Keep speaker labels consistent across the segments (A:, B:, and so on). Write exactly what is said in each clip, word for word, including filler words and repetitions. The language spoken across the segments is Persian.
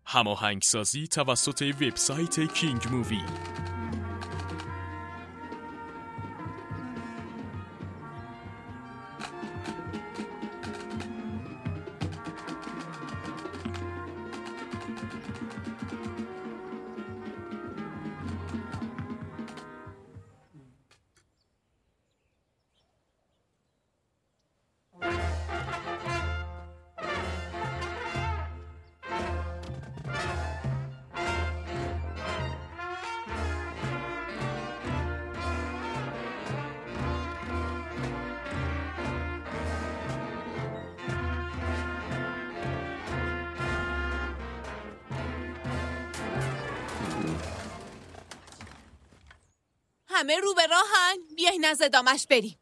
A: هماهنگسازی توسط وبسایت کینگ مووی.
B: همه رو به راهن، بیاین از ادامش بریم.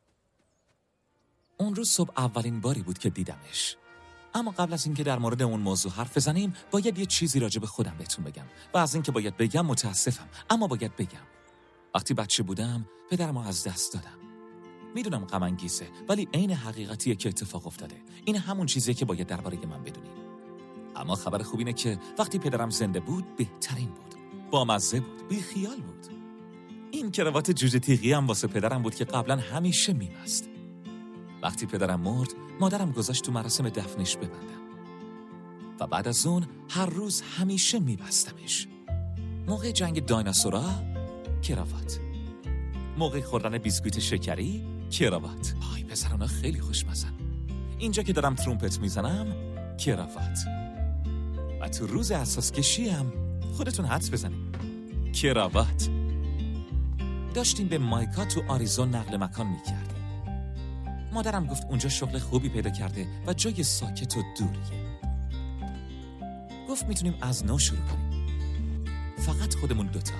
C: اون روز صبح اولین باری بود که دیدمش. اما قبل از اینکه در مورد اون موضوع حرف بزنیم باید یه چیزی راجع به خودم بهتون بگم و از اینکه باید بگم متاسفم، اما باید بگم. وقتی بچه بودم پدرمو از دست دادم. میدونم غم انگیزه، ولی عین حقیقتیه که اتفاق افتاده. این همون چیزیه که باید درباره من بدونید. اما خبر خوب اینه که وقتی پدرم زنده بود بهترین بود. بامزه بود، بی خیال بود. این کراوات جوجه تیغی هم واسه پدرم بود که قبلا همیشه میبست. وقتی پدرم مرد مادرم گذاشت تو مراسم دفنش ببندم و بعد از اون هر روز همیشه میبستمش. موقع جنگ دایناسورا کراوات، موقع خوردن بیسکویت شکری کراوات. آی پسرانا خیلی خوشمزن. اینجا که دارم ترومپت میزنم کراوات. و تو روز اساس کشی هم خودتون حدس بزنید کراوات. داشتیم به مایکا تو آریزون نقل مکان میکردیم. مادرم گفت اونجا شغل خوبی پیدا کرده و جای ساکت و دوریه. گفت میتونیم از نو شروع کنیم، فقط خودمون دوتا.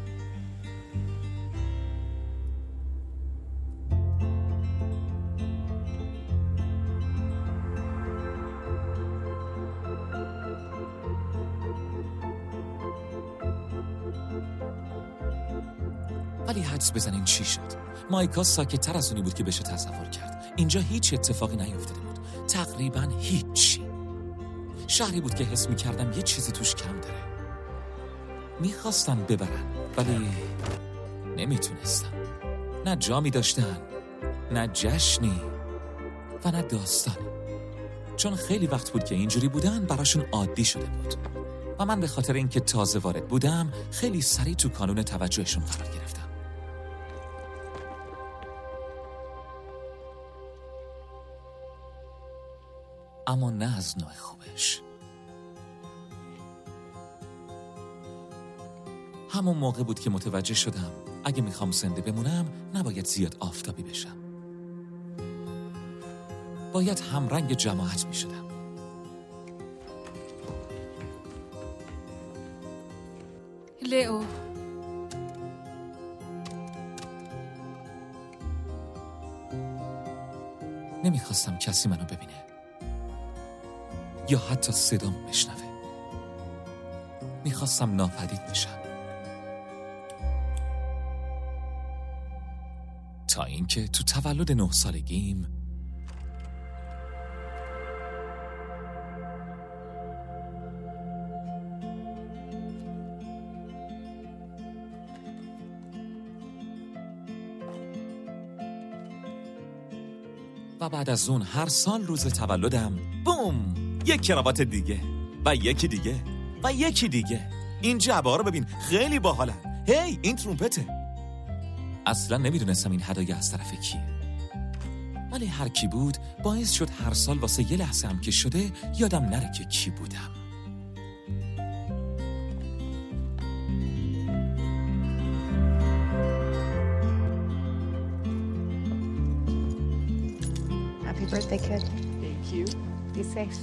C: ولی حدس بزنین چی شد؟ مایکا ساکت‌تر از اونی بود که بشه تصور کرد. اینجا هیچ اتفاقی نیفتاده بود، تقریباً هیچی. شهری بود که حس می‌کردم یه چیزی توش کم داره. می‌خواستن ببرن ولی نمیتونستن. نه جامی داشتن، نه جشنی و نه داستانی. چون خیلی وقت بود که اینجوری بودن براشون عادی شده بود و من به خاطر اینکه تازه وارد بودم خیلی سریع تو کانون توجهشون قرار گرفتم. اما نه از نوع خوبش. همون موقع بود که متوجه شدم اگه میخوام زنده بمونم نباید زیاد آفتابی بشم. باید همرنگ جماعت میشدم.
B: لئو،
C: نمیخواستم کسی منو ببینه یا حتی صدامو بشنوه. میخواستم ناپدید بشم تا اینکه تو تولد نه سالگیم و بعد از اون هر سال روز تولدم بوم یک کراوات دیگه و یکی دیگه و یکی دیگه. این جعبه ها رو ببین، خیلی باحالن. هی این ترومپته. اصلا نمیدونستم این هدایه از طرف کیه، ولی هر کی بود باعث شد هر سال واسه یه لحظه هم که شده یادم نره که کی بودم.
D: Happy birthday, kid.
E: Thank you.
D: Be safe.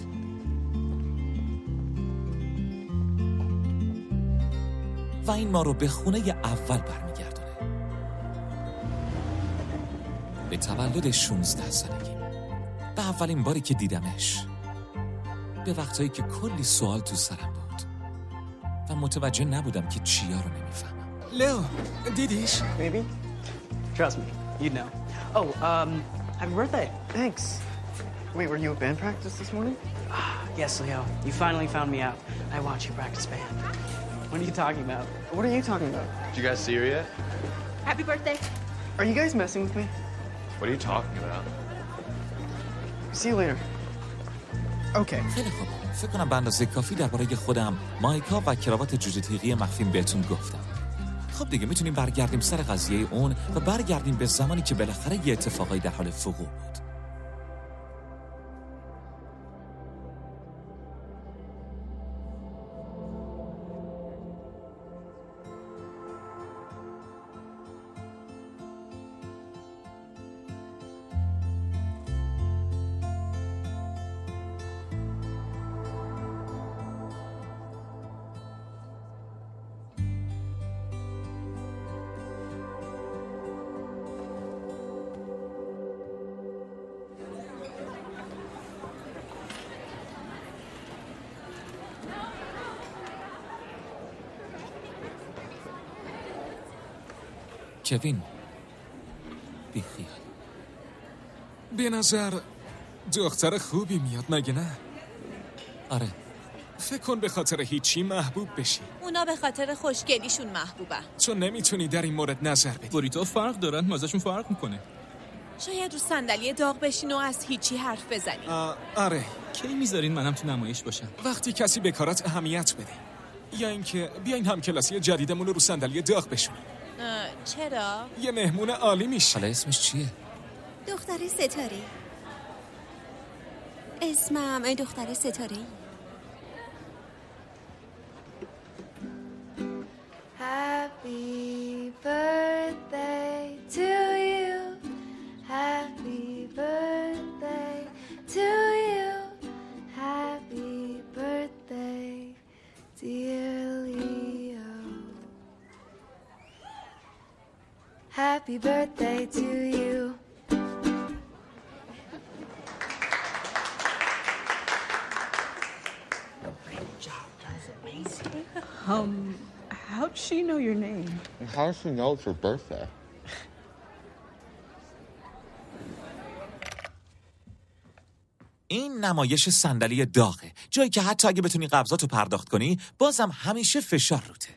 C: و این ما رو به خونه اول برمیگردونه، به تولد شانزده سالگی، به اولین باری که دیدمش، به وقتایی که کلی سوال تو سرم بود و متوجه نبودم که چیا رو نمیفهمم.
E: لئو، دیدیش؟
F: Maybe. Trust me, you know. Oh, um, happy birthday. Thanks.
E: Wait, were you at band practice this morning?
F: Yes, Leo. You finally found me out. I watch you practice band. What are you talking about?
E: What are you talking about?
G: Did you guys see her yet?
B: Happy birthday.
E: Are you guys messing with me?
G: What are you talking about?
E: See you later. Okay.
C: خیلی خوب. فکر کنم به اندازه کافی درباره خودم، مایکا و کراوات جوجه تیغی مخفیم بهتون گفتم. خب دیگه میتونیم برگردیم سر قضیه اون و برگردیم به زمانی که بالاخره یه اتفاقی در حال وقوع بود. کوین بیخیال.
A: به نظر دختر خوبی میاد مگه نه؟
C: آره.
A: فکر کن به خاطر هیچی محبوب بشی.
B: اونا به خاطر خوشگلیشون محبوبن.
A: چون نمیتونی در این مورد نظر بدی.
H: بوریتو فرق دارن، مزهشون فرق میکنه.
B: شاید رو صندلی داغ بشین و از هیچی حرف بزنی.
A: آره.
H: کی میذارین منم تو نمایش باشم؟
A: وقتی کسی به کارات اهمیت بده. یا اینکه بیاین همکلاسی جدیدمون رو رو صندلی داغ بشونیم.
B: چرا؟
A: یه مهمون عالی میشه.
C: حالا اسمش چیه؟
I: دختر ستاره. اسمم دختر ستاره.
J: Happy birthday to you. Happy birthday to you. Happy birthday, dear Leo. Happy birthday to you.
K: Um, how'd she know your name?
G: How does she know it's her birthday?
C: این نمایش صندلی داغه، جایی که حتی اگه بتونی قبضاتو پرداخت کنی بازم همیشه فشار روته.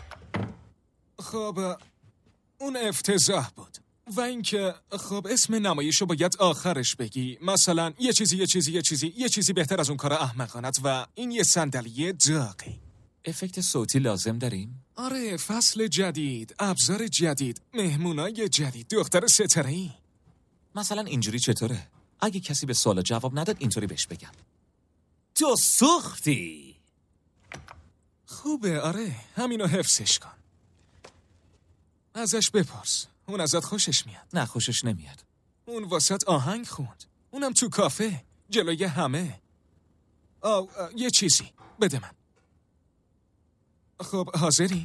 A: خب اون افتضاح بود. و اینکه خب اسم نمایشو باید آخرش بگی. مثلا یه چیزی یه چیزی یه چیزی یه چیزی بهتر از اون کار احمقانت و این یه صندلی داغی.
C: افکت صوتی لازم داریم؟
A: آره، فصل جدید، ابزار جدید، مهمونای جدید، دختر ستاره‌ای.
C: مثلا اینجوری چطوره؟ اگه کسی به سوال جواب نداد اینطوری بهش بگم تو سوختی.
A: خوبه، آره، همینو حفظش کن. ازش بپرس، اون ازت خوشش میاد.
C: نه خوشش نمیاد.
A: اون واسط آهنگ خوند، اونم تو کافه جلوی همه. آه, آه یه چیزی بده من. خب حاضری؟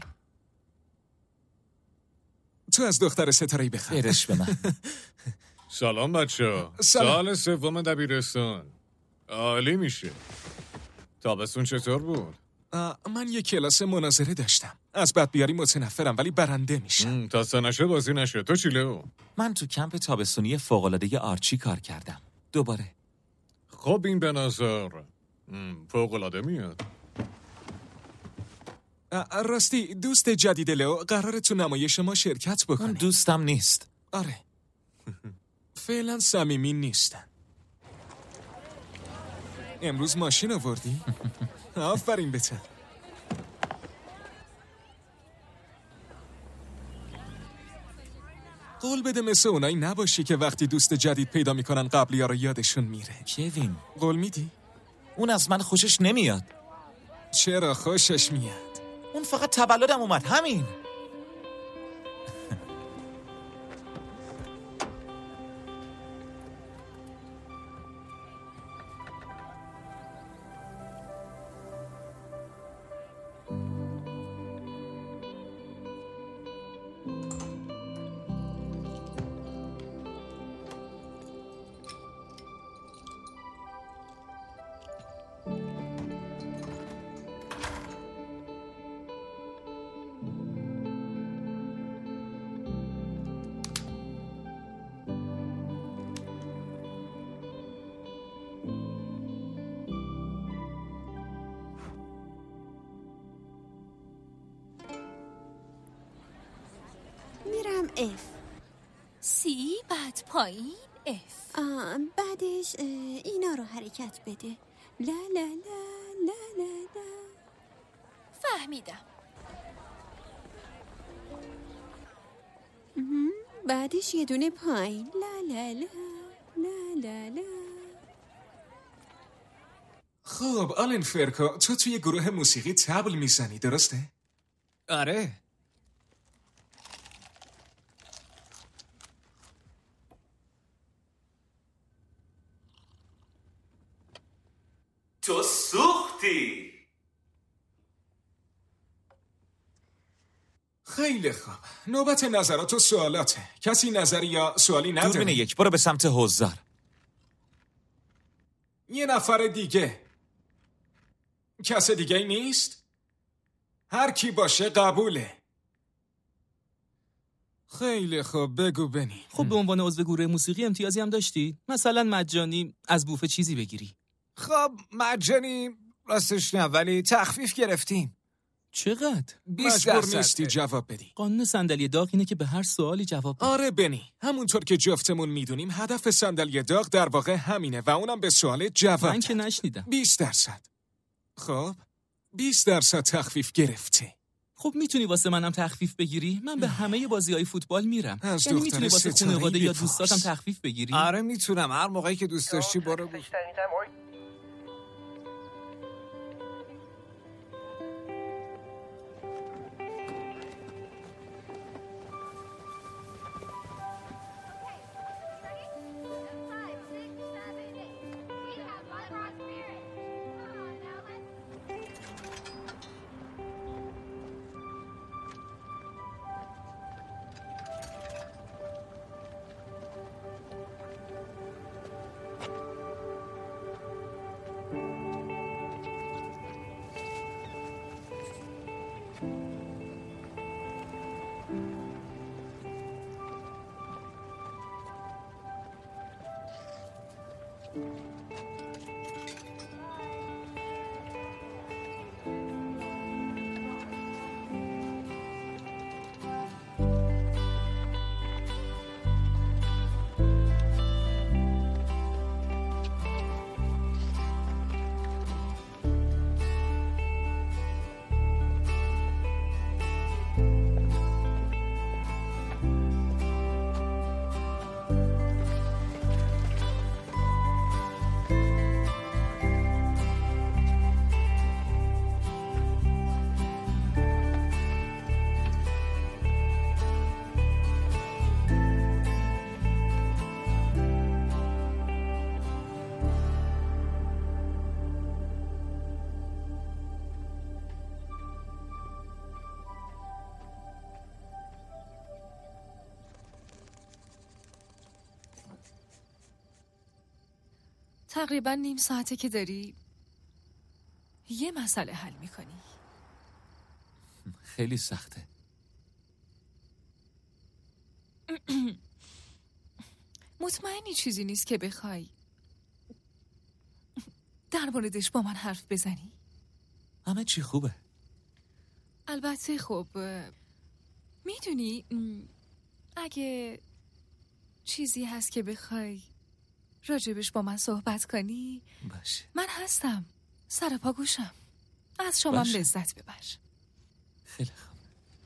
A: تو از دختر ستاره‌ای بخواه.
C: برش به من.
L: سلام بچه. سال سوم دبیرستان. عالی میشه. تابستون چطور بود؟
A: من یه کلاس مناظره داشتم. از بدبیاری متنفرم ولی برنده میشم.
L: تا سنشه بازی نشه. تو چی لئو؟
C: من تو کمپ تابستونی فوق‌العاده آرچی کار کردم. دوباره.
L: خب این به نظر فوق‌العاده میاد.
A: راستی دوست جدید لئو قراره تو نمایش ما شرکت بکنه.
C: اون دوستم نیست.
A: آره. فعلا صمیمی نیستن. امروز ماشین آوردی؟ آفرین بهت. قول بده مثل اونایی نباشی که وقتی دوست جدید پیدا میکنن قبلی‌ها رو یادشون میره.
C: کوین،
A: قول میدی؟
C: اون از من خوشش نمیاد.
A: چرا خوشش میاد؟
C: اون فقط تولدم اومد، همین.
I: اف.
B: سی بعد پایین اف.
I: آه بعدش اه، اینا رو حرکت بده. لا لا لا لا لا لا.
B: فهمیدم.
I: مهم. بعدش یه دونه پایین. لا لا لا لا لا لا.
A: خب آلن فرکا، تو توی گروه موسیقی طبل میزنی درسته؟
M: آره.
C: تو سوختی.
A: خیلی خوب، نوبت نظرات و سوالاته. کسی نظری یا سوالی نداره؟
C: دوربین یک، برو به سمت حضار.
A: یه نفر دیگه. کس دیگه نیست؟ هر کی باشه قبوله. خیلی خوب، بگو بنی.
H: خب به عنوان عضو گروه موسیقی امتیازی هم داشتی؟ مثلا مجانی از بوفه چیزی بگیری.
M: خب مجانی راستش نه، ولی تخفیف گرفتیم.
H: چقدر؟
M: بیست
A: مجبور
M: درصد.
A: نیستی جواب بدی.
H: قانون صندلی داغ اینه که به هر سوالی جواب بدی.
A: آره بنی، همونطور که جفتمون میدونیم هدف صندلی داغ در واقع همینه و اونم به سوال جواب.
H: من که نشنیدم.
A: بیست درصد. خب بیست درصد تخفیف گرفتی.
H: خب میتونی واسه منم تخفیف بگیری؟ من به همه بازی‌های فوتبال میرم.
A: از
H: یعنی
A: دختر
H: میتونی واسه
A: ستاره‌ای
H: خانواده یا
A: بپرس.
H: دوستاتم تخفیف بگیری؟
M: آره میتونم، هر موقعی که دوست داشتی برو بگو.
N: تقریبا نیم ساعته که داری یه مسئله حل میکنی.
C: خیلی سخته.
N: مطمئنی چیزی نیست که بخوای در موردش با من حرف بزنی؟
C: همه چی خوبه.
N: البته خب میدونی اگه چیزی هست که بخوای راجبش با من صحبت کنی
C: باشه.
N: من هستم، سر پا گوشم. از شما هم لذت ببر.
C: خیلی خوب.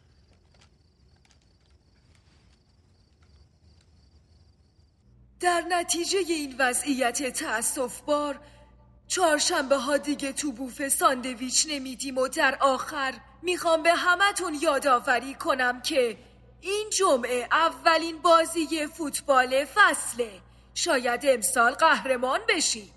O: در نتیجه این وضعیت تأسف‌بار چهارشنبه ها دیگه تو بوفه ساندویچ نمیدیم و در آخر میخوام به همتون یادآوری کنم که این جمعه اولین بازی فوتبال فصله. شاید امسال قهرمان بشی.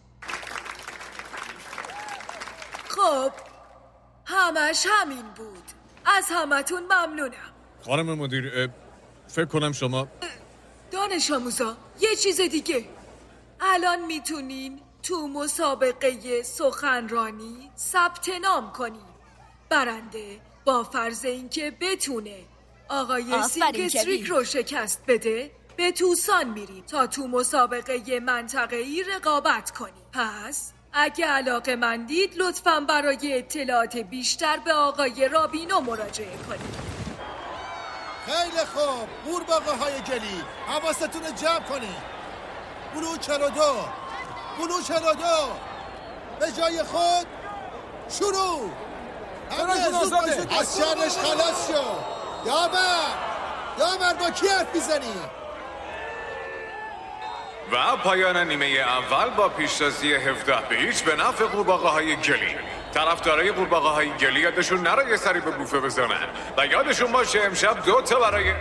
O: خب همش همین بود. از همتون ممنونم.
L: خانم مدیر، فکر کنم شما
O: دانش آموزا یه چیز دیگه، الان میتونین تو مسابقه سخنرانی ثبت نام کنین. برنده با فرض اینکه بتونه آقای سینگستریک رو شکست بده به توسان میریم تا تو مسابقه منطقه‌ای رقابت کنیم. پس اگه علاقه مندید لطفاً برای اطلاعات بیشتر به آقای رابینو مراجعه کنید.
P: خیلی خوب. قورباغه های گلی، حواستون رو جمع کنید. بلو چلو دو، بلو چلو دو، به جای خود شروع. همه زود باشید، از شرش خلاص شو. دامر دامر با کی حرف میزنی؟
Q: و پایان نیمه اول با پیشتازی هفده به هیچ به نفع قورباغه های گلی. طرفدارای قورباغه های گلی یادشون نره یه سری به بوفه بزنن و یادشون باشه امشب دو تا برای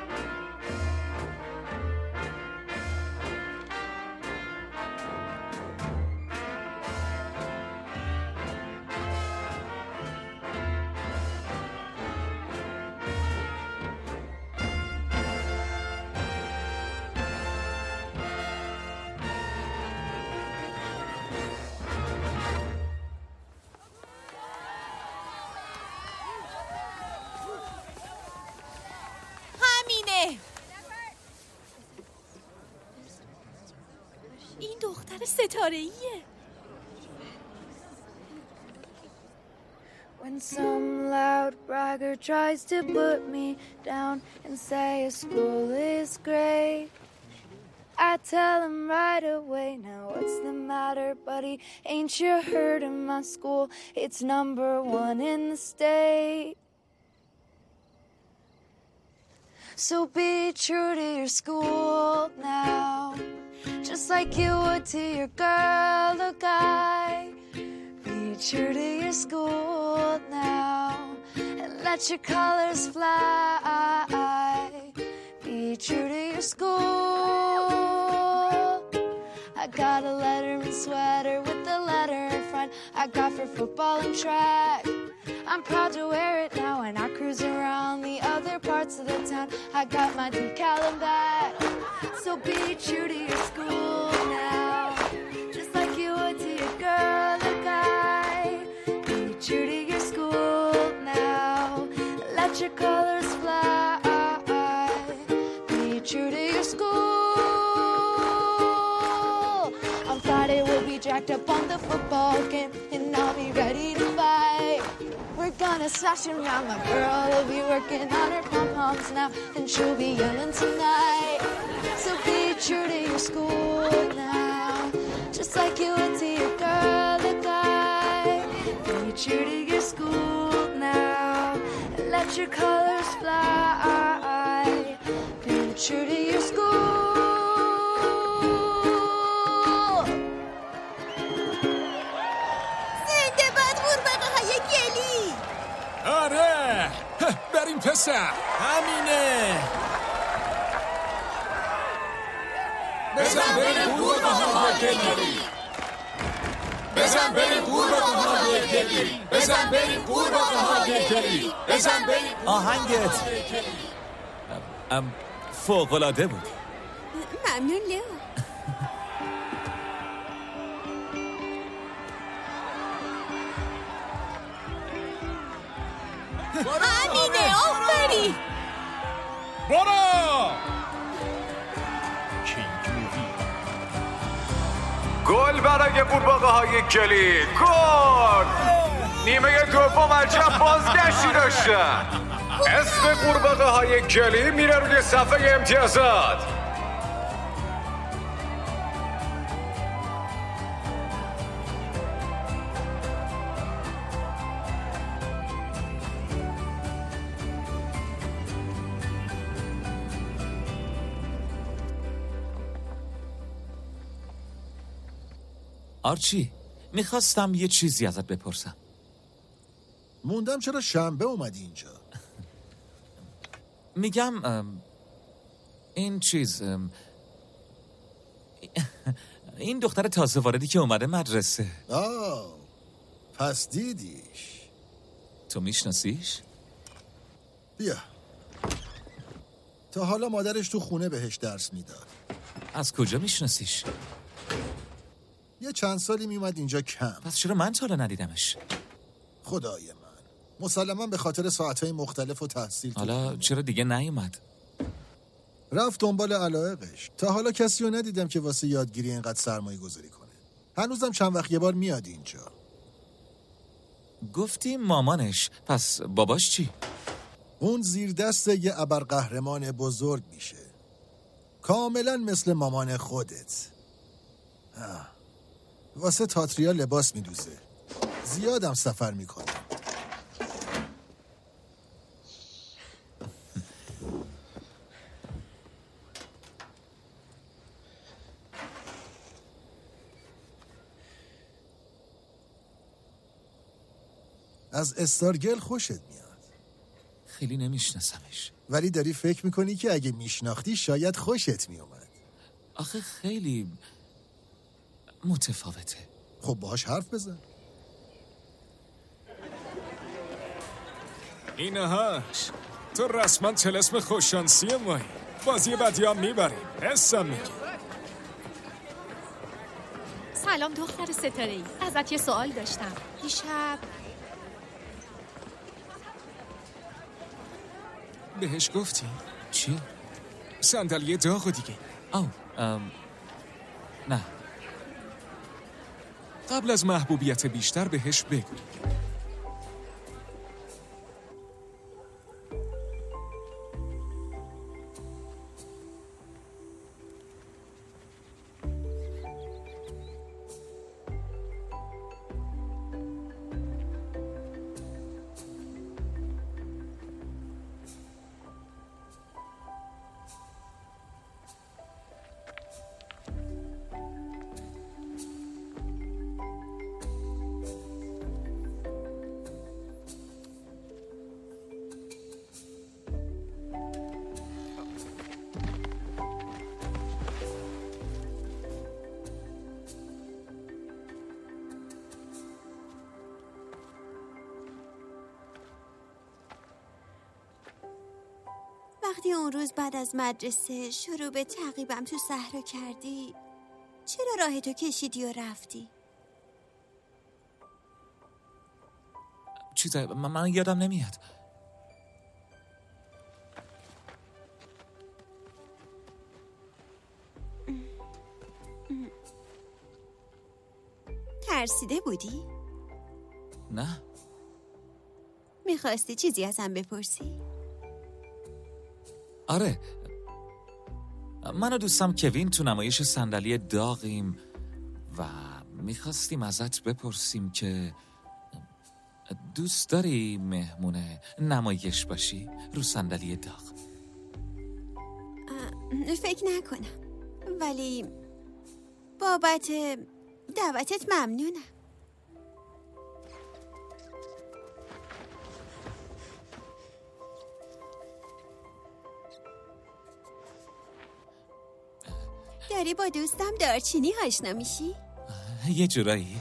I: این دختر ستاره‌ایه.
J: When some loud bragger tries to put me down and say a school is great, I tell him right away, now what's the matter, buddy? Ain't you heard of my school? It's number one in the state. So be true to your school now, just like you would to your girl or guy. Be true to your school now, and let your colors fly. Be true to your school. I got a Letterman sweater with the letter in front. I got for football and track. I'm proud to wear it now when I cruise around the other parts of the town. I got my decal and back. So be true to your school now, just like you would to your girl or guy. Be true to your school now, let your colors fly. Be true to your school. On Friday we'll be jacked up on the football game, and I'll be ready to fight. We're gonna smash him now. My girl will be working on her pom-poms now, and she'll be yelling tonight. So be true to your school now, just like you would to your girl or guy. Be true to your school now, and let your colors fly. Be true to your school.
I: زنده باد قورباغه های گلی.
A: آره بریم پسر.
M: همینه.
A: بزن بریم قورباغه های گلی. بزن بریم قورباغه های گلی. بزن بریم قورباغه های گلی. بزن بریم.
C: آهنگت فوق‌العاده بود.
I: ممنون لئو.
B: همینه آفرین.
A: برو.
Q: گل برای قورباغه های گلی. گل. نیمه دوم عجب بازگشتی داشتن. اسم قورباغه های گلی میره روی صفحه امتیازات.
C: آرچی، میخواستم یه چیزی ازت بپرسم.
P: موندم چرا شنبه اومدی اینجا؟
C: میگم این چیز این دختر تازه واردی که اومده مدرسه.
P: آه پس دیدیش.
C: تو میشناسیش؟
P: بیا. تا حالا مادرش تو خونه بهش درس میداد.
C: از کجا میشناسیش؟
P: یه چند سالی میومد اینجا کم.
C: پس چرا من تا حالا ندیدمش؟
P: خدای من، مسلماً به خاطر ساعتهای مختلف و تحصیل.
C: حالا چرا دیگه نیومد؟
P: رفت دنبال علایقش. تا حالا کسی رو ندیدم که واسه یادگیری اینقدر سرمایه گذاری کنه. هنوزم چند وقت یه بار میاد اینجا.
C: گفتی مامانش، پس باباش چی؟
P: اون زیر دست یه ابرقهرمان بزرگ میشه. کاملا مثل مامان خودت. آه. واسه تاتریا لباس میدوزه. زیادم سفر میکنه. از استارگل خوشت میاد.
C: خیلی نمیشناسمش.
P: ولی داری فکر میکنی که اگه میشناختی شاید خوشت میومد.
C: آخه خیلی متفاوته.
P: خب باهاش حرف بزن.
A: اینهاش تو رسما طلسم خوششانسی مایی. بازی بعدی هم میبریم. حسم میگی.
R: سلام دختر ستاره‌ای. ازت یه سوال داشتم. دیشب
A: بهش گفتی؟
C: چی؟
A: صندلی داغو دیگه.
C: آه ام... نه.
A: قبل از محبوبیت بیشتر بهش بگو.
I: وقتی اون روز بعد از مدرسه شروع به تعقیبم تو صحرا کردی، چرا راهتو کشیدی و رفتی؟
C: چیزه من, من یادم نمیاد.
I: ترسیده بودی؟
C: نه.
I: میخواستی چیزی ازم بپرسی؟
C: آره، من و دوستم کوین تو نمایش صندلی داغیم و میخواستیم ازت بپرسیم که دوست داری مهمون نمایش باشی رو صندلی داغ؟
I: فکر نکنم، ولی بابت دعوتت ممنونم. داری با دوستم دارچینی آشنا میشی؟
C: یه جورایی.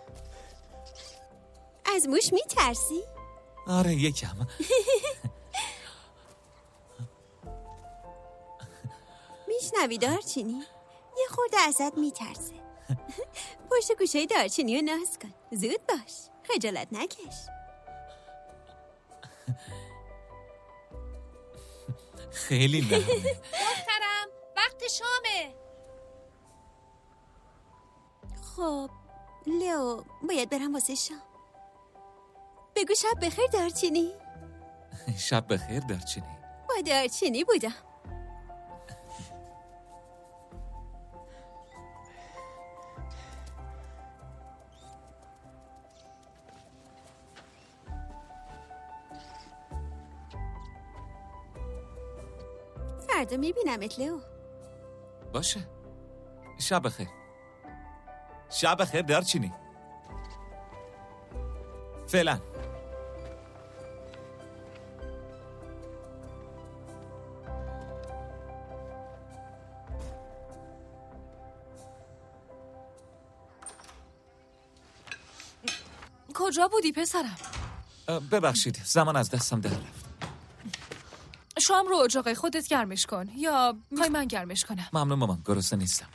I: از موش میترسی؟
C: آره یکم.
I: میشنوی دارچینی؟ یه خورده ازت میترسه. پشت گوشه دارچینی رو ناز کن. زود باش، خجالت نکش.
C: خیلی نرمه.
B: دخترم وقت شامه.
I: خب لئو، باید برم واسه شام. بگو شب بخیر دارچینی.
C: شب بخیر دارچینی.
I: با دارچینی بودم. فردا میبینمت لئو.
C: باشه. شب بخیر. شب بخیر دارچینی. فعلا.
N: کجا بودی پسرم؟
C: ببخشید زمان از دستم در رفت.
N: شام رو اجاقه خودت گرمش کن یا میخوای من گرمش کنم؟
C: ممنون مامان، گرسنه نیستم.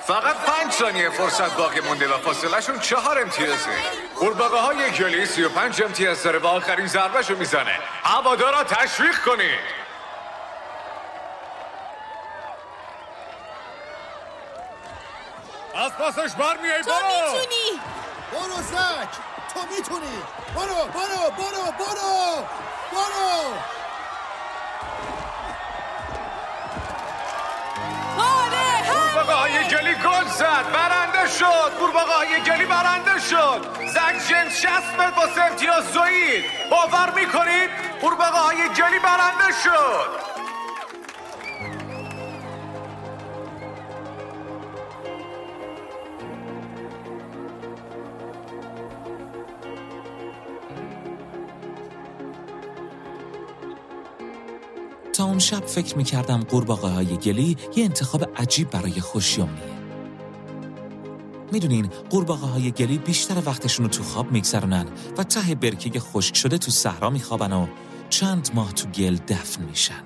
Q: فقط پنج ثانیه فرصت باقی مونده و فاصلهشون چهار امتیازه. قورباغه های گلی سی و پنج امتیاز داره و آخرین ضربهشو میزنه. هوادارا تشویق کنید. از پاسش برمیای.
B: تو میتونی.
P: برو زک، تو میتونی. برو برو برو برو برو.
Q: قورباغه های گلی گل زد. برنده شد. قورباغه های گلی برنده شد. زک جیمز شصت متر واسه امتیاز زوید. باور میکنید؟ قورباغه های گلی برنده شد.
C: تا اون شب فکر میکردم قورباغه های گلی یه انتخاب عجیب برای خوشیومنیه. میدونین قورباغه های گلی بیشتر وقتشون رو تو خواب میگذرونن و ته برکه خشک شده تو صحرا میخوابن و چند ماه تو گل دفن میشن.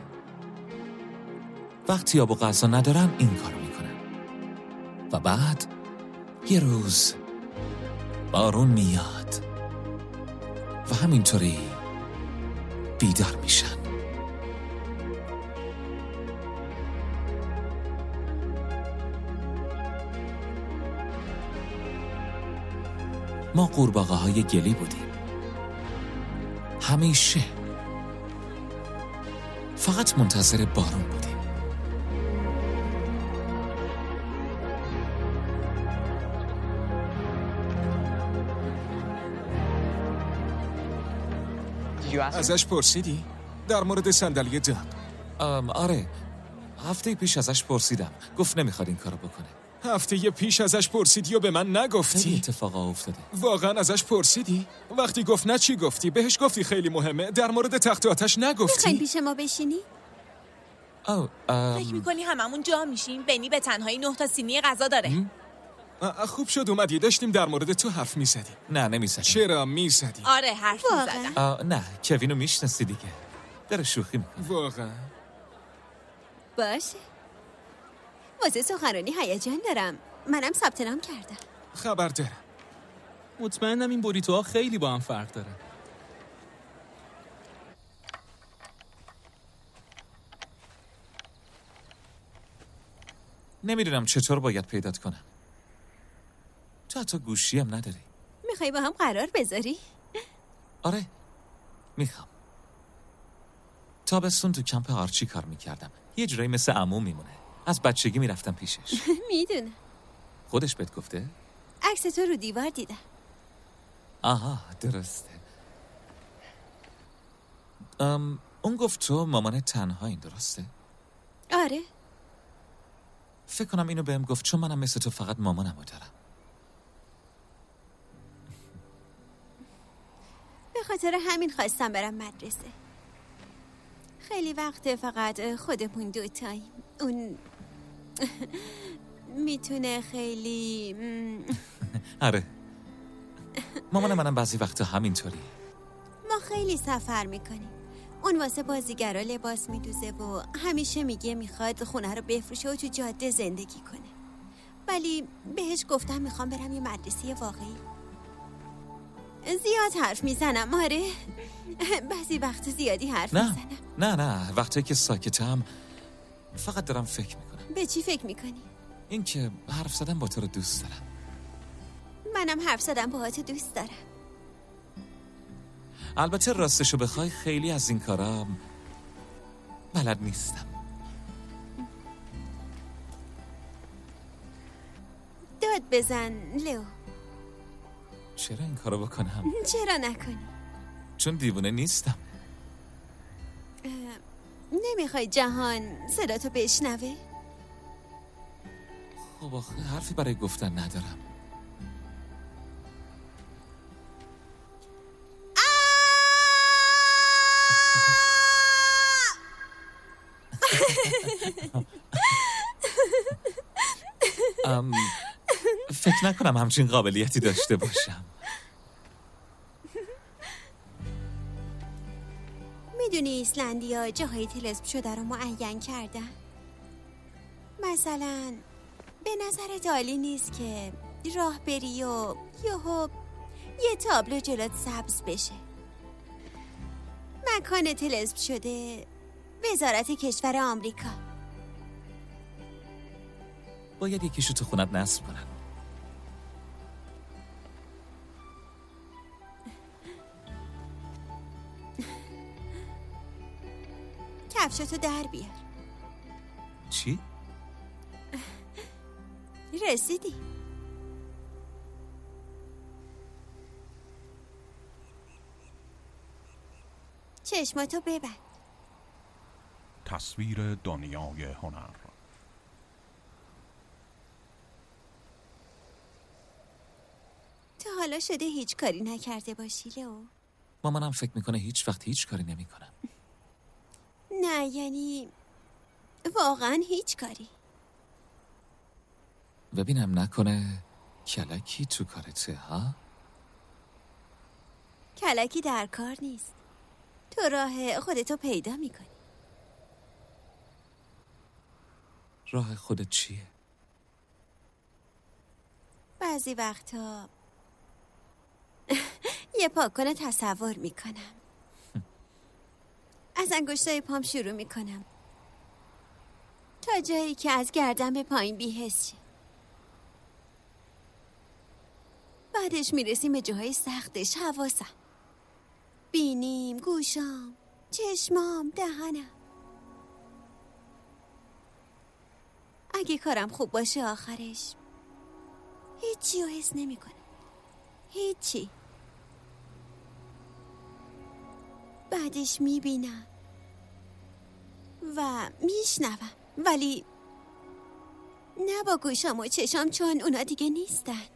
C: وقتی آب و غذا ندارن این کارو میکنن. و بعد یه روز بارون میاد و همینطوری بیدار میشن. ما قورباغه های گلی بودیم. همیشه. فقط منتظر بارون بودیم.
A: ازش پرسیدی؟ در مورد صندلی داغ؟
C: آره. هفته پیش ازش پرسیدم. گفت نمیخواد این کارو بکنه.
A: هفته پیش ازش پرسیدی و به من نگفتی؟
C: خیلی اتفاقا افتاده.
A: واقعا ازش پرسیدی؟ وقتی گفت نه چی گفتی؟ بهش گفتی خیلی مهمه؟ در مورد تخت آتش نگفتی؟
I: میخواین پیش ما بشینی؟
C: او ام...
B: فکر میکنی هممون جا میشیم؟ بنی به تنهایی نه تا سینی غذا داره.
A: خوب شد اومدی، داشتیم در مورد تو حرف میزدیم.
C: نه نمیزدیم.
A: چرا میزدیم؟
B: آره حرف میزدم.
C: نه کوینو میشناسی دیگه. داره شوخی میکنه.
A: واقعا
I: باشه. واسه سخنرانی هیجان دارم. منم ثبت نام کردم.
A: خبر دارم.
H: مطمئنم این بوریتوها خیلی با هم فرق داره.
C: نمیدونم چطور باید پیدات کنم. تو حتی گوشی هم نداری.
I: میخوای با هم قرار بذاری؟
C: آره میخوام. تابستون تو کمپ آرچی کار میکردم. یه جورایی مثل عمو میمونه. از بچگی میرفتم پیشش.
I: میدونم.
C: خودش بهت گفته؟
I: عکس تو رو دیوار دیدم.
C: آها درسته. ام، اون گفت تو مامان تنها این درسته؟
I: آره.
C: فکر کنم اینو بهم گفت چون منم مثل تو فقط مامانمو دارم.
I: به خاطر همین خواستم برم مدرسه. خیلی وقته فقط خودمون دوتاییم. اون میتونه خیلی
C: آره. مامان منم بعضی وقتا همینطوری.
I: ما خیلی سفر میکنیم. اون واسه بازیگرا لباس میدوزه و همیشه میگه میخواد خونه رو بفروشه و تو جاده زندگی کنه. ولی بهش گفتم میخوام برم یه مدرسه واقعی. زیاد حرف میزنم آره. بعضی وقت زیادی حرف
C: نه.
I: میزنم.
C: نه نه وقتی که ساکتم فقط دارم فکر میکنم.
I: به چی فکر میکنی؟
C: این که حرف زدن با تو رو دوست دارم.
I: منم حرف زدن با تو دوست دارم.
C: البته راستشو بخوای خیلی از این کارا بلد نیستم.
I: داد بزن لئو.
C: چرا این کارو بکنم؟
I: چرا نکنی؟
C: چون دیوونه نیستم.
I: نمیخوای جهان صداتو بشنوه؟
C: خب آخه حرفی برای گفتن ندارم. ام، فکر نکنم همچین قابلیتی داشته باشم.
I: میدونی ایسلندیا جاهای طلسم شده رو معین کردن؟ مثلا به نظرت عالی نیست که راه بری و یهو یه تابلو جلوت سبز بشه؟ مکانت حذف شده وزارت کشور آمریکا.
C: باید یکیشو تو خونت نصب کنن.
I: کفشتو در بیار.
C: چی؟
I: رسیدی. چشماتو ببند.
S: تصویر دنیای هنر.
I: تا حالا شده هیچ کاری نکرده باشی لئو؟
C: مامانم فکر میکنه هیچ وقت هیچ کاری نمیکنم.
I: نه یعنی واقعا هیچ کاری.
C: ببینم نکنه کلکی تو کارته ها؟
I: کلکی در کار نیست. تو راه خودتو پیدا میکنی.
C: راه خودت چیه؟
I: بعضی وقتا یه پاکن تصور میکنم. از انگشتای پام شروع میکنم تا جایی که از گردن به پایین بی‌حس شه. بعدش میرسیم به جاهای سختش. حواسم، بینیم، گوشام، چشمام، دهنم. اگه کارم خوب باشه آخرش هیچی رو حس نمی کنم. هیچی. بعدش میبینم و میشنوم، ولی نه با گوشام و چشام، چون اونا دیگه نیستن.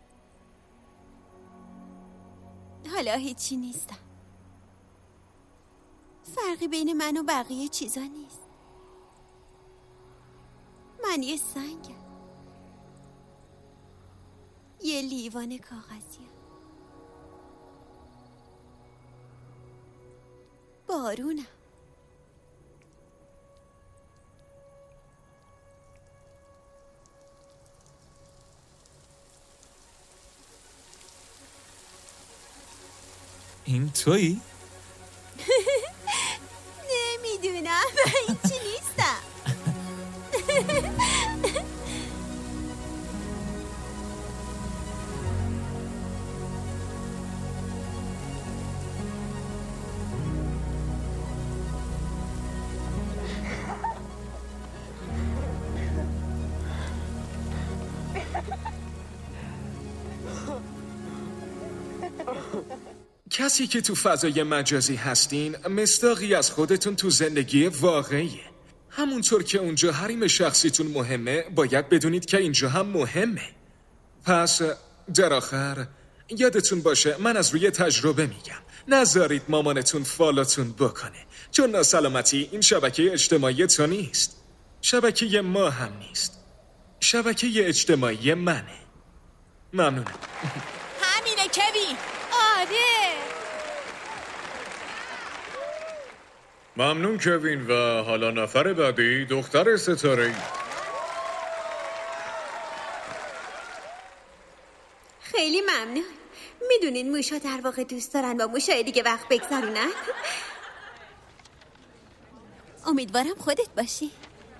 I: حالا هیچی نیستم. فرقی بین من و بقیه چیزا نیست. من یه سنگم، یه لیوان کاغذیم. بارونم.
C: این تویی؟
I: نمیدونم، هیچی نیستم.
A: کسی که تو فضای مجازی هستین مصداقی از خودتون تو زندگی واقعیه. همونطور که اونجا حریم شخصیتون مهمه، باید بدونید که اینجا هم مهمه. پس در آخر یادتون باشه من از روی تجربه میگم، نذارید مامانتون فالاتون بکنه، چون ناسلامتی این شبکه اجتماعی تو نیست، شبکه ما هم نیست، شبکه اجتماعی منه. ممنونم.
B: همینه کوین. آره.
L: ممنون کوین. و حالا نفر بعدی دختر ستاره‌ای.
I: خیلی ممنون. میدونین موشا در واقع دوست دارن با موشای دیگه وقت بگذرونن؟ امیدوارم خودت باشی.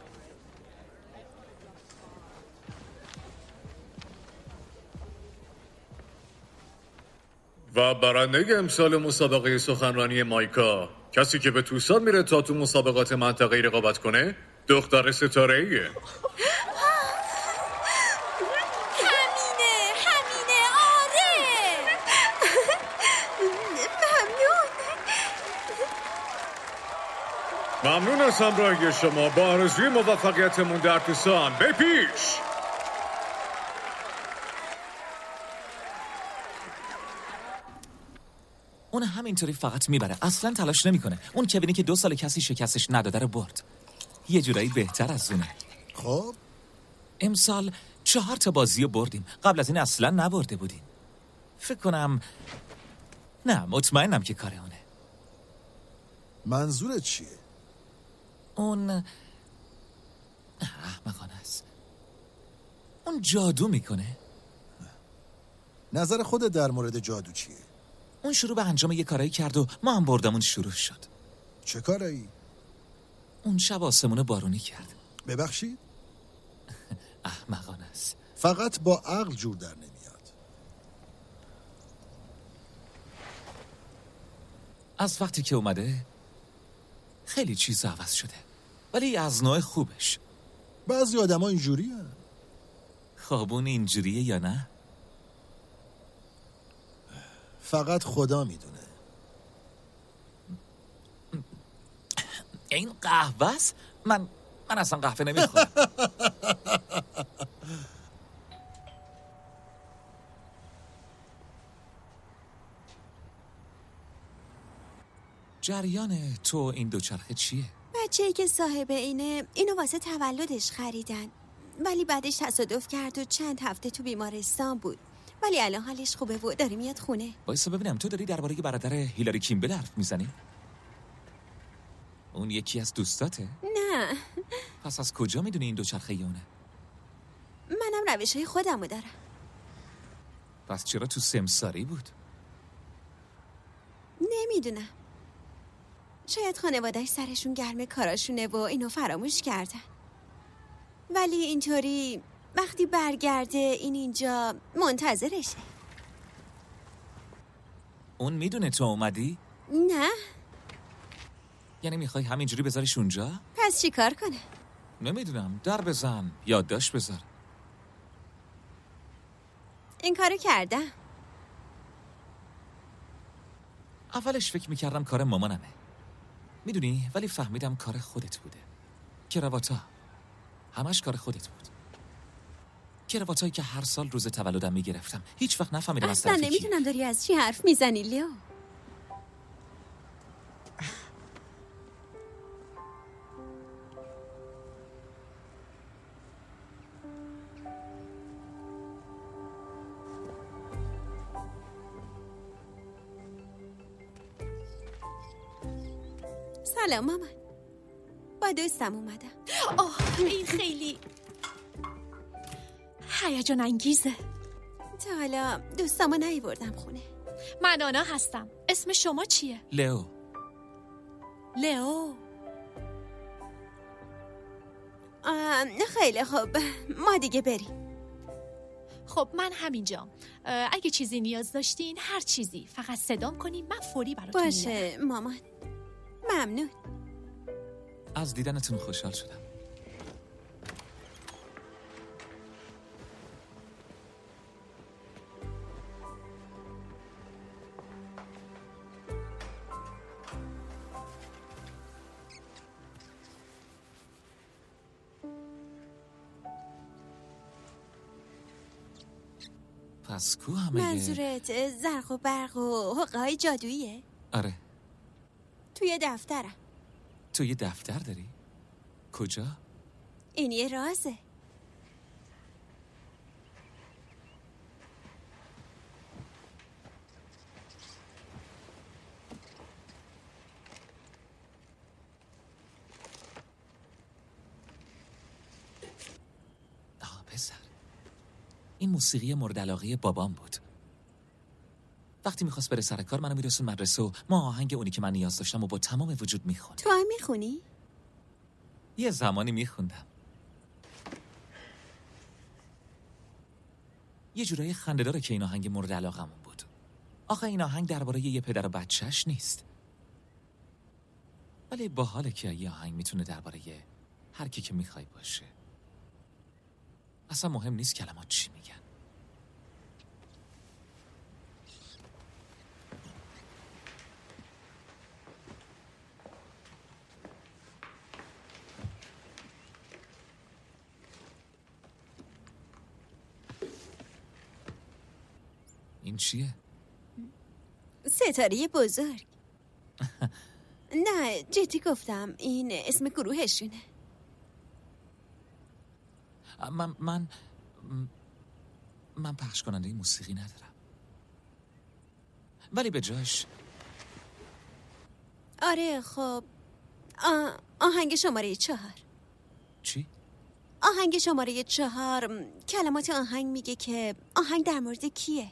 L: و برنده امسال مسابقه سخنرانی مایکا، کسی که به توسان میره تا تو مسابقات منطقه‌ای رقابت کنه، دختر ستاره‌ایه.
I: همینه همینه آره.
L: ممنون. ممنون از همراهی شما. با آرزوی موفقیتمون در توسان به پیش.
C: اون همینطوری فقط میبره، اصلا تلاش نمیکنه. اون کوینی که دو سال کسی شکستش نداده رو برد. یه جورایی بهتر از اونه.
P: خب
C: امسال چهار تا بازی رو بردیم، قبل از این اصلا نبرده بودیم. فکر کنم نه، مطمئنم که کار اونه.
P: منظورت چیه؟
C: اون احمقانه است. اون جادو میکنه.
P: نظر خودت در مورد جادو چیه؟
C: اون شروع به انجام یه کارایی کرد و ما هم بردمون شروع شد.
P: چه کارایی؟
C: اون شب آسمون بارونی کرد.
P: ببخشید؟
C: احمقانه است.
P: فقط با عقل جور در نمیاد.
C: از وقتی که اومده خیلی چیز عوض شده، ولی از نوع خوبش.
P: بعضی آدم ها اینجوری هن.
C: خب اون اینجوریه یا نه؟
P: فقط خدا میدونه.
C: این قهوه است؟ من من اصلا قهوه نمیخورم. جریان تو این دوچرخه چیه؟
I: بچه‌ای که صاحب اینه اینو واسه تولدش خریدن، ولی بعدش تصادف کرد و چند هفته تو بیمارستان بود، ولی الان حالش خوبه و داره میاد خونه.
C: وایسا ببینم، تو داری درباره برادر هیلاری کیمبل حرف میزنی؟ اون یکی از دوستاته؟
I: نه.
C: پس از کجا میدونی این دوچرخه اونه؟
I: منم روشهای خودمو دارم.
C: پس چرا تو سمساری بود؟
I: نمیدونم، شاید خانواده‌اش سرشون گرم کاراشونه و اینو فراموش کردن، ولی اینطوری وقتی برگرده این اینجا منتظرشه.
C: اون میدونه تو اومدی؟
I: نه.
C: یعنی میخوای همینجوری بذاریش اونجا؟
I: پس چی کار کنه؟
C: نمیدونم، در بزن، یادداشت بذار.
I: این کارو کردم.
C: اولش فکر میکردم کار مامانمه، میدونی، ولی فهمیدم کار خودت بوده. کرواتا همش کار خودت بود. کرواتایی که هر سال روز تولدم میگرفتم. هیچ وقت نفهمیدم از طرف کی.
I: اصلا نمیدونم داری از چی حرف میزنی لیو. سلام مامان، با دوستم اومدم.
R: آه این خیلی هیجان انگیزه.
I: تا حالا دوستامو نیاوردم خونه.
R: من آنا هستم. اسم شما چیه؟
C: لئو.
R: لئو.
I: خیلی خوب، ما دیگه بریم.
R: خب من همینجام. اگه چیزی نیاز داشتین، هر چیزی، فقط صدام کنین، من فوری براتون میام.
I: باشه مامان، ممنون.
C: از دیدنتون خوشحال شدم. پس کو همه
I: منظورت زرق و برق و حقه های جادوییه؟
C: آره.
I: توی دفترم.
C: تو یه دفتر داری؟ کجا؟
I: این یه رازه.
C: آه پسر، این موسیقی مورد علاقه بابام بود. وقتی میخواست بره سر کار منو میرسون مدرسه و ما آهنگ اونی که من نیاز داشتم و با تمام وجود میخونم.
I: تو هم میخونی؟
C: یه زمانی میخوندم. یه جورایی خنده داره که این آهنگ مورد علاقمون بود. آخه این آهنگ درباره یه پدر و بچهش نیست، ولی باحاله که یه آهنگ میتونه درباره هر کی که میخوای باشه. اصلا مهم نیست کلمات چی میگن. این چیه؟
I: ستاره بزرگ. نه جدی گفتم، این اسم گروهشونه.
C: من من من پخش کننده موسیقی ندارم، ولی به جاش.
I: آره خب آه، آهنگ شماره چهار.
C: چی؟
I: آهنگ شماره چهار کلمات آهنگ میگه که آهنگ در مورد کیه؟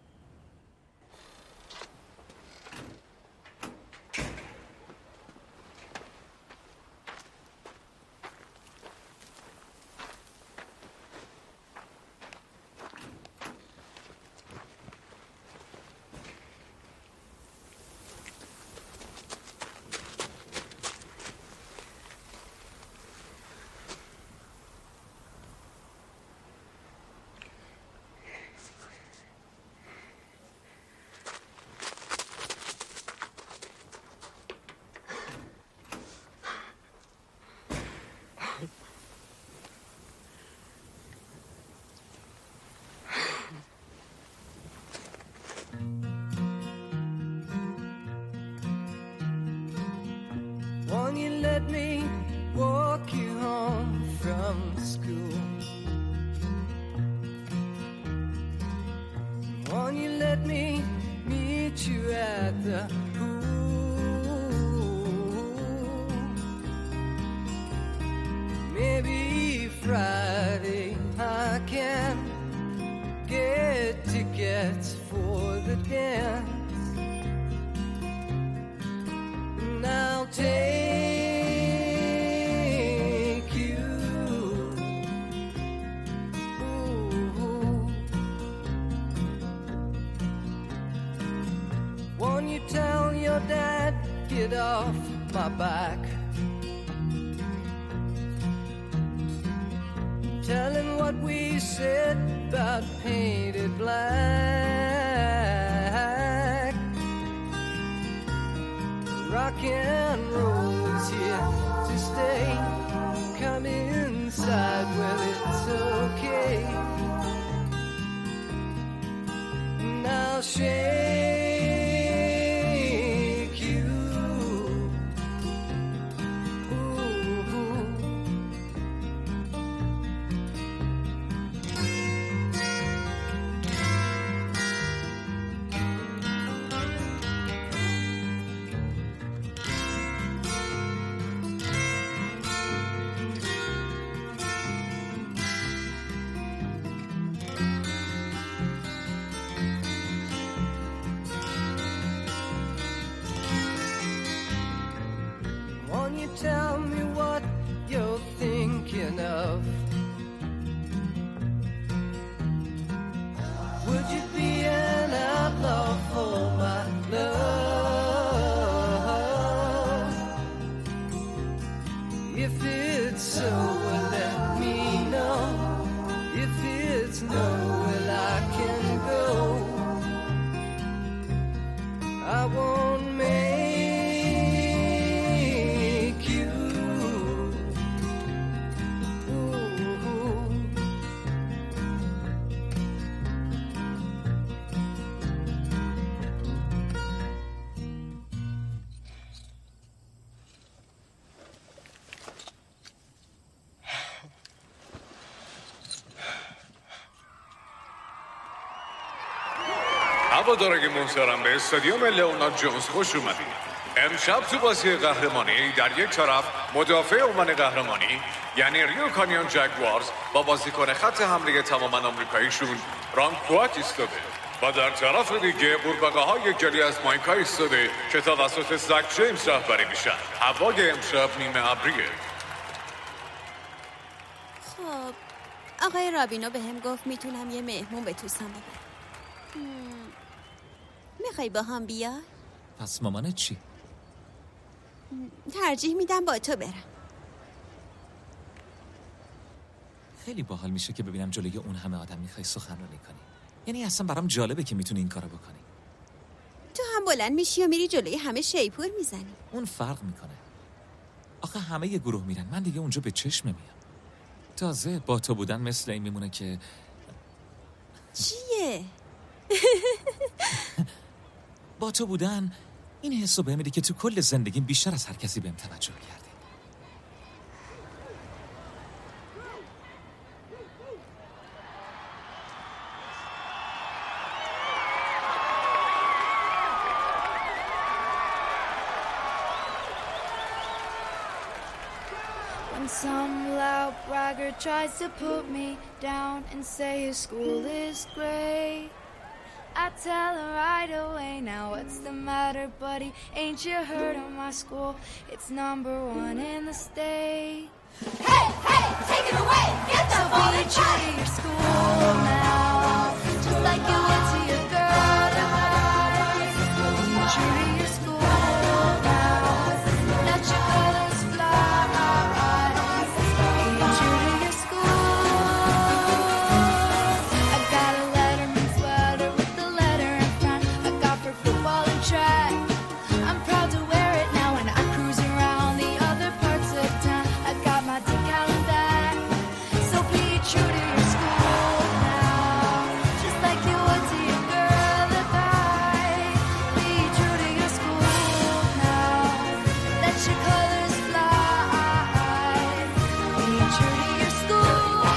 T: Won't you let me walk you home from school? Won't you let me meet you at the pool? Maybe Friday I can get tickets for the dance. And I'll take you. Ooh. Won't you tell your dad, get off my back? Tell him what we said about painted black. Rock and roll is here to stay. Come inside, well, it's okay. And I'll shake you. Ooh. Won't you tell me what you're thinking of? Would you be an outlaw for my love? If it's so, well, let me know. If it's no, well, I can go. I won't make you. Ooh.
Q: هواداران محترم به استادیوم لئونارد جونز خوش اومدید. امشب تو بازی قهرمانی در یک طرف مدافع عنوان قهرمانی یعنی ریو کانیون جگوارز با بازیکن خط حمله تماما آمریکاییشون ران کوات ایستاده و در طرف دیگه قورباغه‌های گلی از مایکا ایستاده که توسط زک جیمز رهبری میشن. هوای امشب نیمه ابریه.
I: خب آقای رابینو به هم گفت میتونم یه مهمون به توسان ببرم. میخوای با هم بیا؟
C: پس مامانت چی؟
I: ترجیح میدم با تو برم.
C: خیلی باحال میشه که ببینم جلوی اون همه آدم میخوای سخنرانی کنی. یعنی اصلا برام جالبه که میتونی این کارو بکنی.
I: تو هم بلند میشی و میری جلوی همه شیپور میزنی.
C: اون فرق میکنه. آخه همه یه گروه میرن، من دیگه اونجا به چشم میام. تازه با تو بودن مثل این میمونه که
I: چیه؟
C: با تو بودن این حسو بهم میده که تو کل زندگیم بیشتر از هر کسی بهم توجه کردی.
J: When some loud bragger tries to put me down and say his school is great, I tell him right away, now what's the matter, buddy? Ain't you heard of my school? It's number one in the state. Hey, hey, take it away! Get the ball and try to your school now, just like you would to your girl tonight. Be true to your school now, let your colors fly. Be true to your school. I got a letterman sweater with the letter in front. I got for football and track. I'm proud to wear it now when I cruise around the other parts of town. I got my decal and that. So be true to your school now, just like you would to your girl tonight. Be true to your school now, let your colors fly. Be true to your school.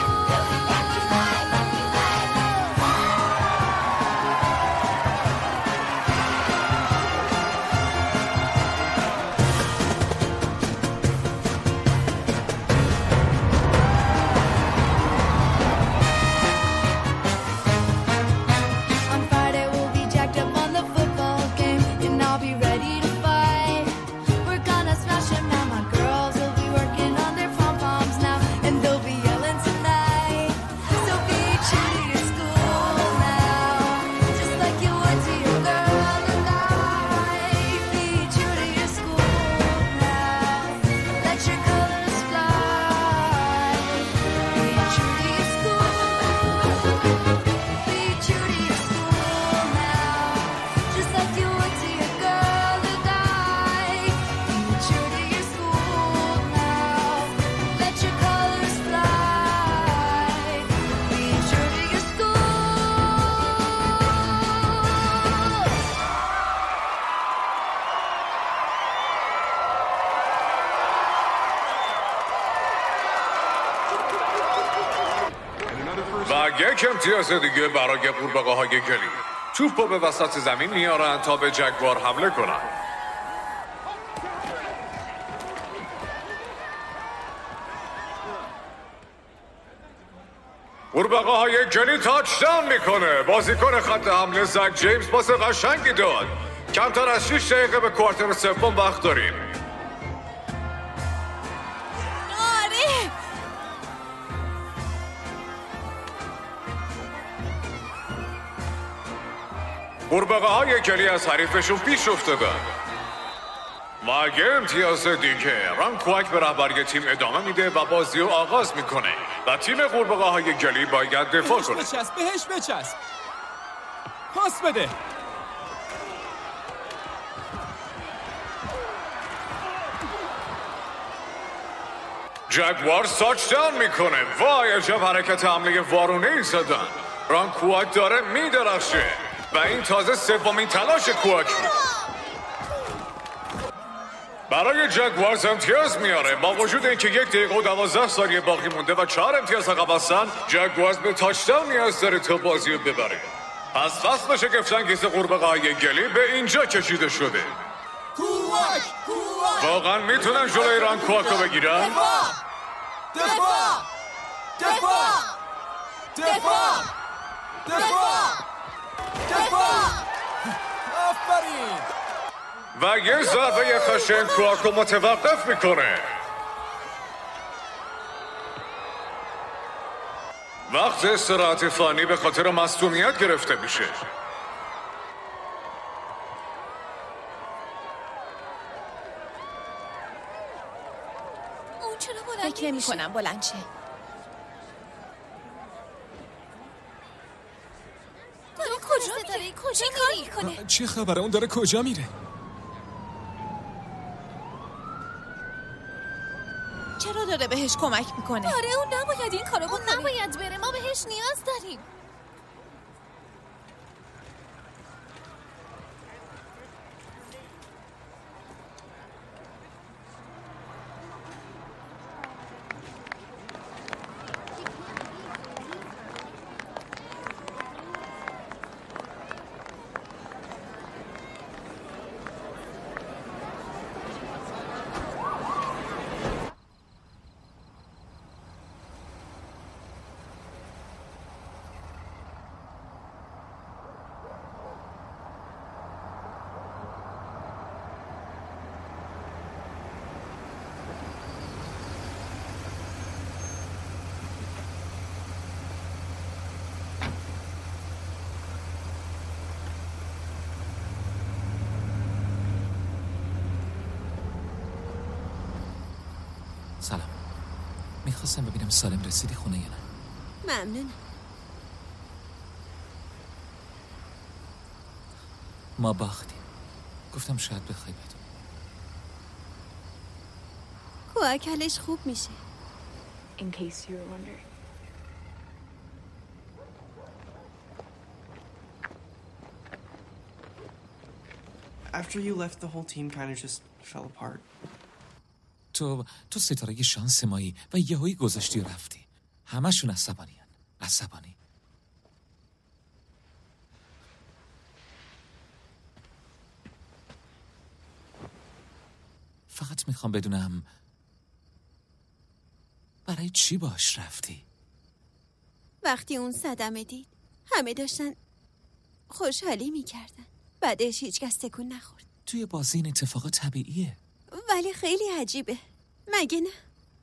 J: On Friday we'll be jacked up on the football game, and I'll be ready to fight. We're gonna smash them now. My girls will be working on their pom-poms now, and they'll be yelling tonight. So be true to your school now, just like you would to your girl tonight. Be true to your school now, let your colors fly. Be true to your school. Be true to your school now, just like you would to your girl tonight. Be true to your school now, let your colors fly. Be true to your school.
Q: و یک امتیاز دیگه برای قورباغه‌های گلی. توپ رو به وسط زمین میارن تا به جگوار حمله کنن. قورباغه‌های گلی تاچداون میکنه. بازیکن خط حمله زک جیمز پاس قشنگی داد. کمتر از شش دقیقه به کوارتر سوم وقت داریم.
B: آره
Q: قورباغه‌های گلی از حریفشون پیش افتادن. و یه امتیاز دیگه. ران کوک به رهبری تیم ادامه میده و بازی رو آغاز میکنه و تیم قورباغه‌های گلی باید دفاع
H: بهش
Q: کنه.
H: بچسب بهش بچسب پاس بده.
Q: جگوار تاچداون میکنه. وای عجب حرکت حمله وارونه ای زدن. ران کوک داره میدرخشه و این تازه سومین تلاش کوک بود. برای جگوارز امتیاز میاره. با وجود اینکه یک دقیقه و دوازده ثانیه باقی مونده و چهار امتیاز عقب هستن، جگوارز به تاچداون نیاز داره تا بازی رو ببره. پس فصل شگفت‌انگیز قورباغه‌های گلی به اینجا کشیده شده.
T: کوک کوک
Q: واقعا میتونن جلوی ران کوک رو بگیرن؟
T: دفاع دفاع دفاع دفاع دفاع
M: آفرین.
Q: و یه ضربه خشن کوک رو متوقف میکنه. وقت استراحت فانی به خاطر مصدومیت گرفته میشه.
B: اون چرا بلند فکر نمی کنم بلند شه. داره کجا میره؟ کجا میره؟
A: چه خبره؟ اون داره کجا میره؟
B: چرا داره بهش کمک میکنه؟
R: آره اون نباید این کارو بکنه. اون نباید بره، ما بهش نیاز داریم.
C: سلام. میخواستم ببینم سالم رسیدی خونه یا نه؟
I: ممنونم.
C: ما باختیم. گفتم شاید بخوای بدون.
I: کوآکلش خوب میشه.
D: In case you were wondering.
F: After you left, the whole team kind of just fell apart.
C: تو تو ستاره شانس مایی و یهویی گذاشتی و رفتی. همشون عصبانیان. عصبانی. فقط میخوام بدونم برای چی باش رفتی؟
I: وقتی اون صدمه دید همه داشتن خوشحالی میکردن. بعدش هیچ کس تکون نخورد.
C: توی بازی این اتفاق طبیعیه.
I: ولی خیلی عجیبه، مگه نه؟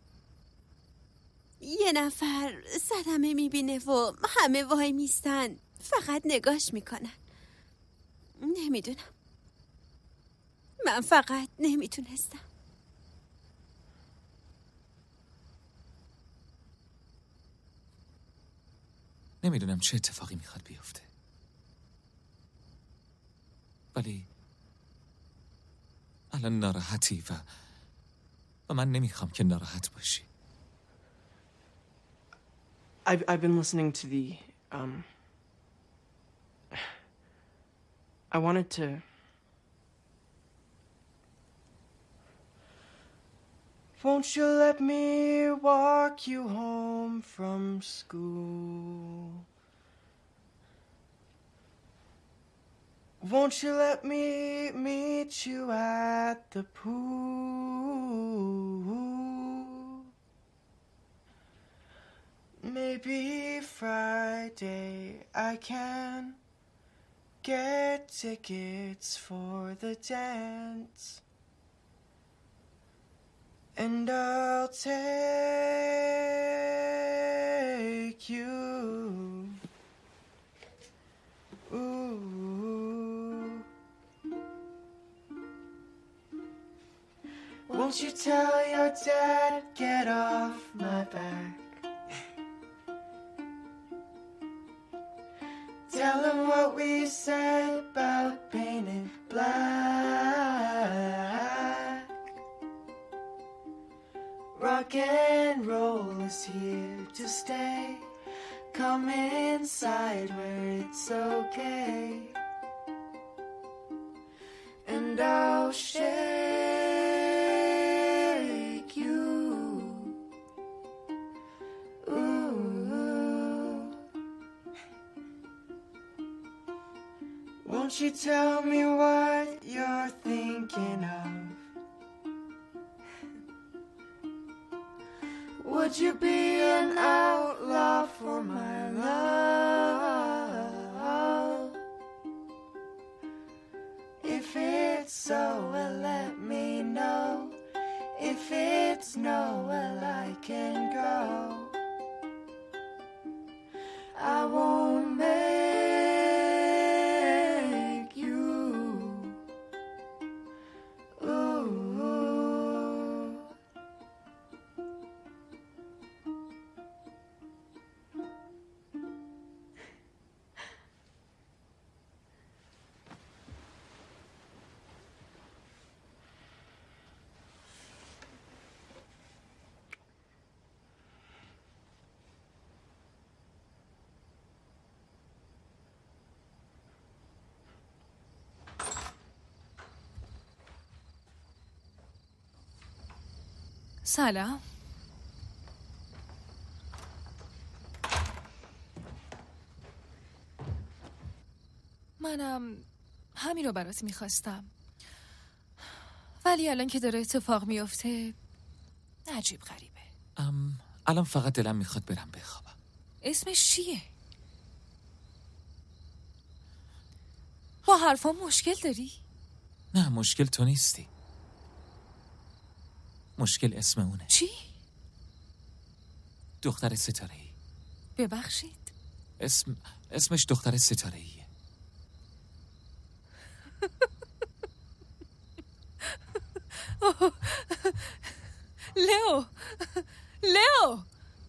I: یه نفر صدمه میبینه و همه وای میستن فقط نگاش میکنن. نمیدونم، من فقط نمیتونستم.
C: نمیدونم چه اتفاقی میخواد بیفته، ولی الان ناراحتی و و من نمیخوام که ناراحت باشی.
F: I've, I've been listening to the, um... I wanted to... Won't you let me walk you home from school? Won't you let me meet you at the pool? Maybe Friday I can get tickets for the dance, and I'll take you. Ooh. Won't you tell your dad, get off my back? Tell him what we said about painted black. Rock and roll is here to stay. Come inside where it's okay, and I'll shake you. Ooh. Won't you tell me what you're thinking of? Would you be an outlaw for my love? If it's so, well, let me know. If it's no, well, I can go. I won't make you. Ooh.
N: سلام. منم همین رو برات میخواستم، ولی الان که داره اتفاق میفته عجیب غریبه.
C: ام الان فقط دلم میخواد برم بخوابم.
N: اسمش چیه؟ با حرفا مشکل داری؟
C: نه، مشکل تو نیستی. مشکل اسم اونه.
N: چی؟
C: دختر ستاره‌ای.
N: ببخشید؟
C: اسم اسمش دختر ستاره‌ایه.
N: لئو لئو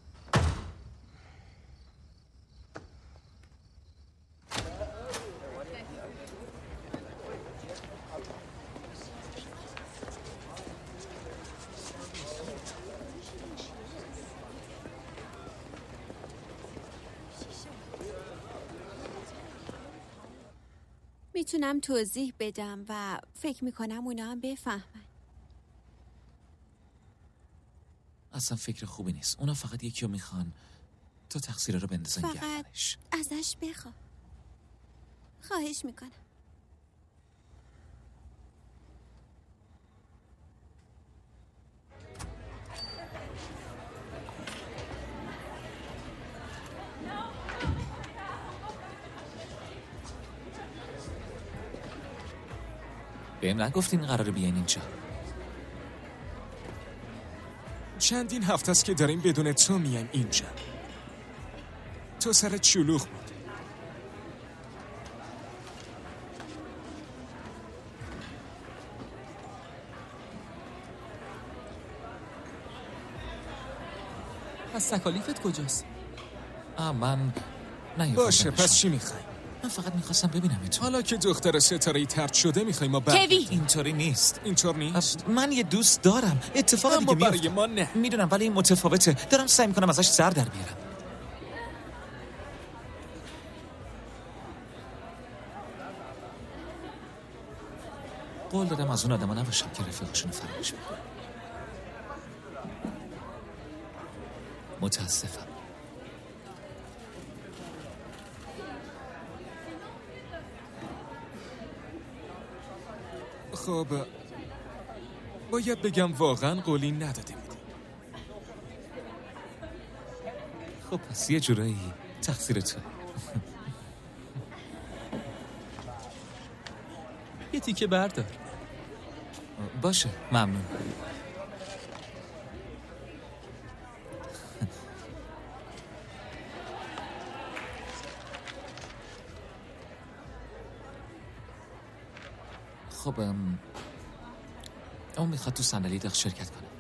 I: میتونم توضیح بدم و فکر میکنم اونا هم بفهمن.
C: اصلا فکر خوبی نیست. اونا فقط یکی رو میخوان تا تقصیر رو بندازن
I: فقط
C: گردنش.
I: ازش بخوا. خواهش میکنم.
C: بهم نگفتین قراره بیاین اینجا؟
A: چندین هفته است که داریم بدون تو میایم اینجا. تو سرت شلوغ بود.
H: پس تکالیفت کجاست؟
C: آه من نه.
A: باشه پس چی میخوای؟
C: من فقط میخواستم ببینم تو.
A: حالا که دختر ستاره‌ای طرد شده میخوای ما برگردیم.
C: کوی اینطوری نیست.
A: اینطور نیست.
C: من یه دوست دارم. اتفاقی
A: اما
C: که
A: برای ما نه.
C: میدونم ولی این متفاوته. دارم سعی میکنم ازش سر در بیارم. قول دادم از اون آدما نباشم که رفیقشون فراموش میکنم. متاسفم.
A: خب باید بگم واقعا قولی نداده بودی.
C: خب پس یه جورایی تقصیر تو.
H: یه تیکه بردار.
C: باشه ممنون. خب ام... اون میخواد تو صندلی داغ شرکت کنه.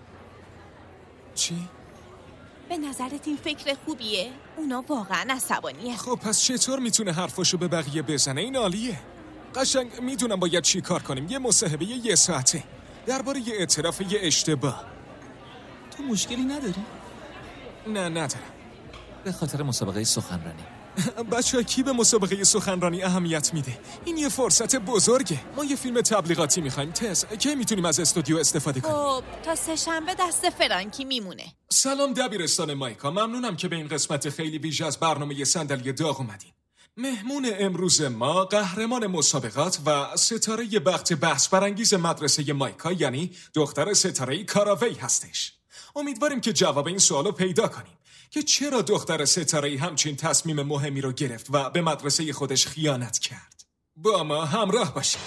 A: چی؟
B: به نظرت این فکر خوبیه؟ اونا واقعا عصبانیه.
A: خب پس چطور میتونه حرفاشو به بقیه بزنه؟ این عالیه. قشنگ میدونم باید چی کار کنیم. یه مصاحبه یه ساعته درباره یه اعتراف یه اشتباه.
H: تو مشکلی نداری؟
A: نه ندارم.
C: به خاطر مسابقه سخنرانی.
A: بچه کی به مسابقه سخنرانی اهمیت میده؟ این یه فرصت بزرگه. ما یه فیلم تبلیغاتی میخوایم. تز کی میتونیم از استودیو استفاده کنیم؟
B: خب تا سه شنبه دست فرانکی میمونه.
A: سلام دبیرستان مایکا. ممنونم که به این قسمت خیلی ویژه از برنامه صندلی داغ اومدین. مهمون امروز ما قهرمان مسابقات و ستاره بخت بحث برانگیز مدرسه مایکا یعنی دختر ستاره کاراوی هستش. امیدواریم که جواب این سوالو پیدا کنیم که چرا دختر ستاره‌ای همچین تصمیم مهمی رو گرفت و به مدرسه خودش خیانت کرد. با ما همراه باشید.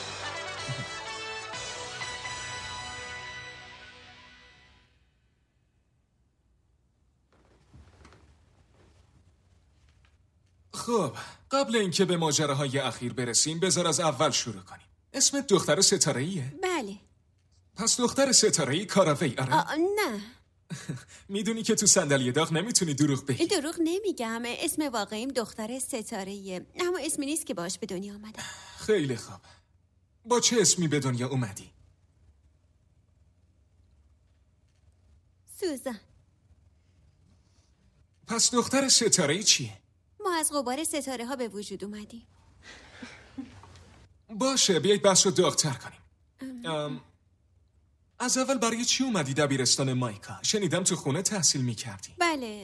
A: خب قبل اینکه به ماجراهای اخیر برسیم بذار از اول شروع کنیم. اسم دختر ستاره‌ایه؟
I: بله.
A: پس دختر ستاره‌ای کاراوی آره؟
I: آه نه.
A: میدونی که تو صندلی داغ نمیتونی دروغ بگی.
I: دروغ نمیگم. اسم واقعیم دختر ستاره‌ایه، اما اسمی نیست که باش به دنیا آمدم.
A: خیلی خوب. با چه اسمی به دنیا اومدی؟
I: سوزان.
A: پس دختر ستاره‌ای چیه؟
I: ما از غبار ستاره ها به وجود اومدیم.
A: باشه بیایید بحث رو داغ‌تر کنیم. ام... از اول برای چی اومدی دبیرستان مایکا؟ شنیدم تو خونه تحصیل میکردی.
I: بله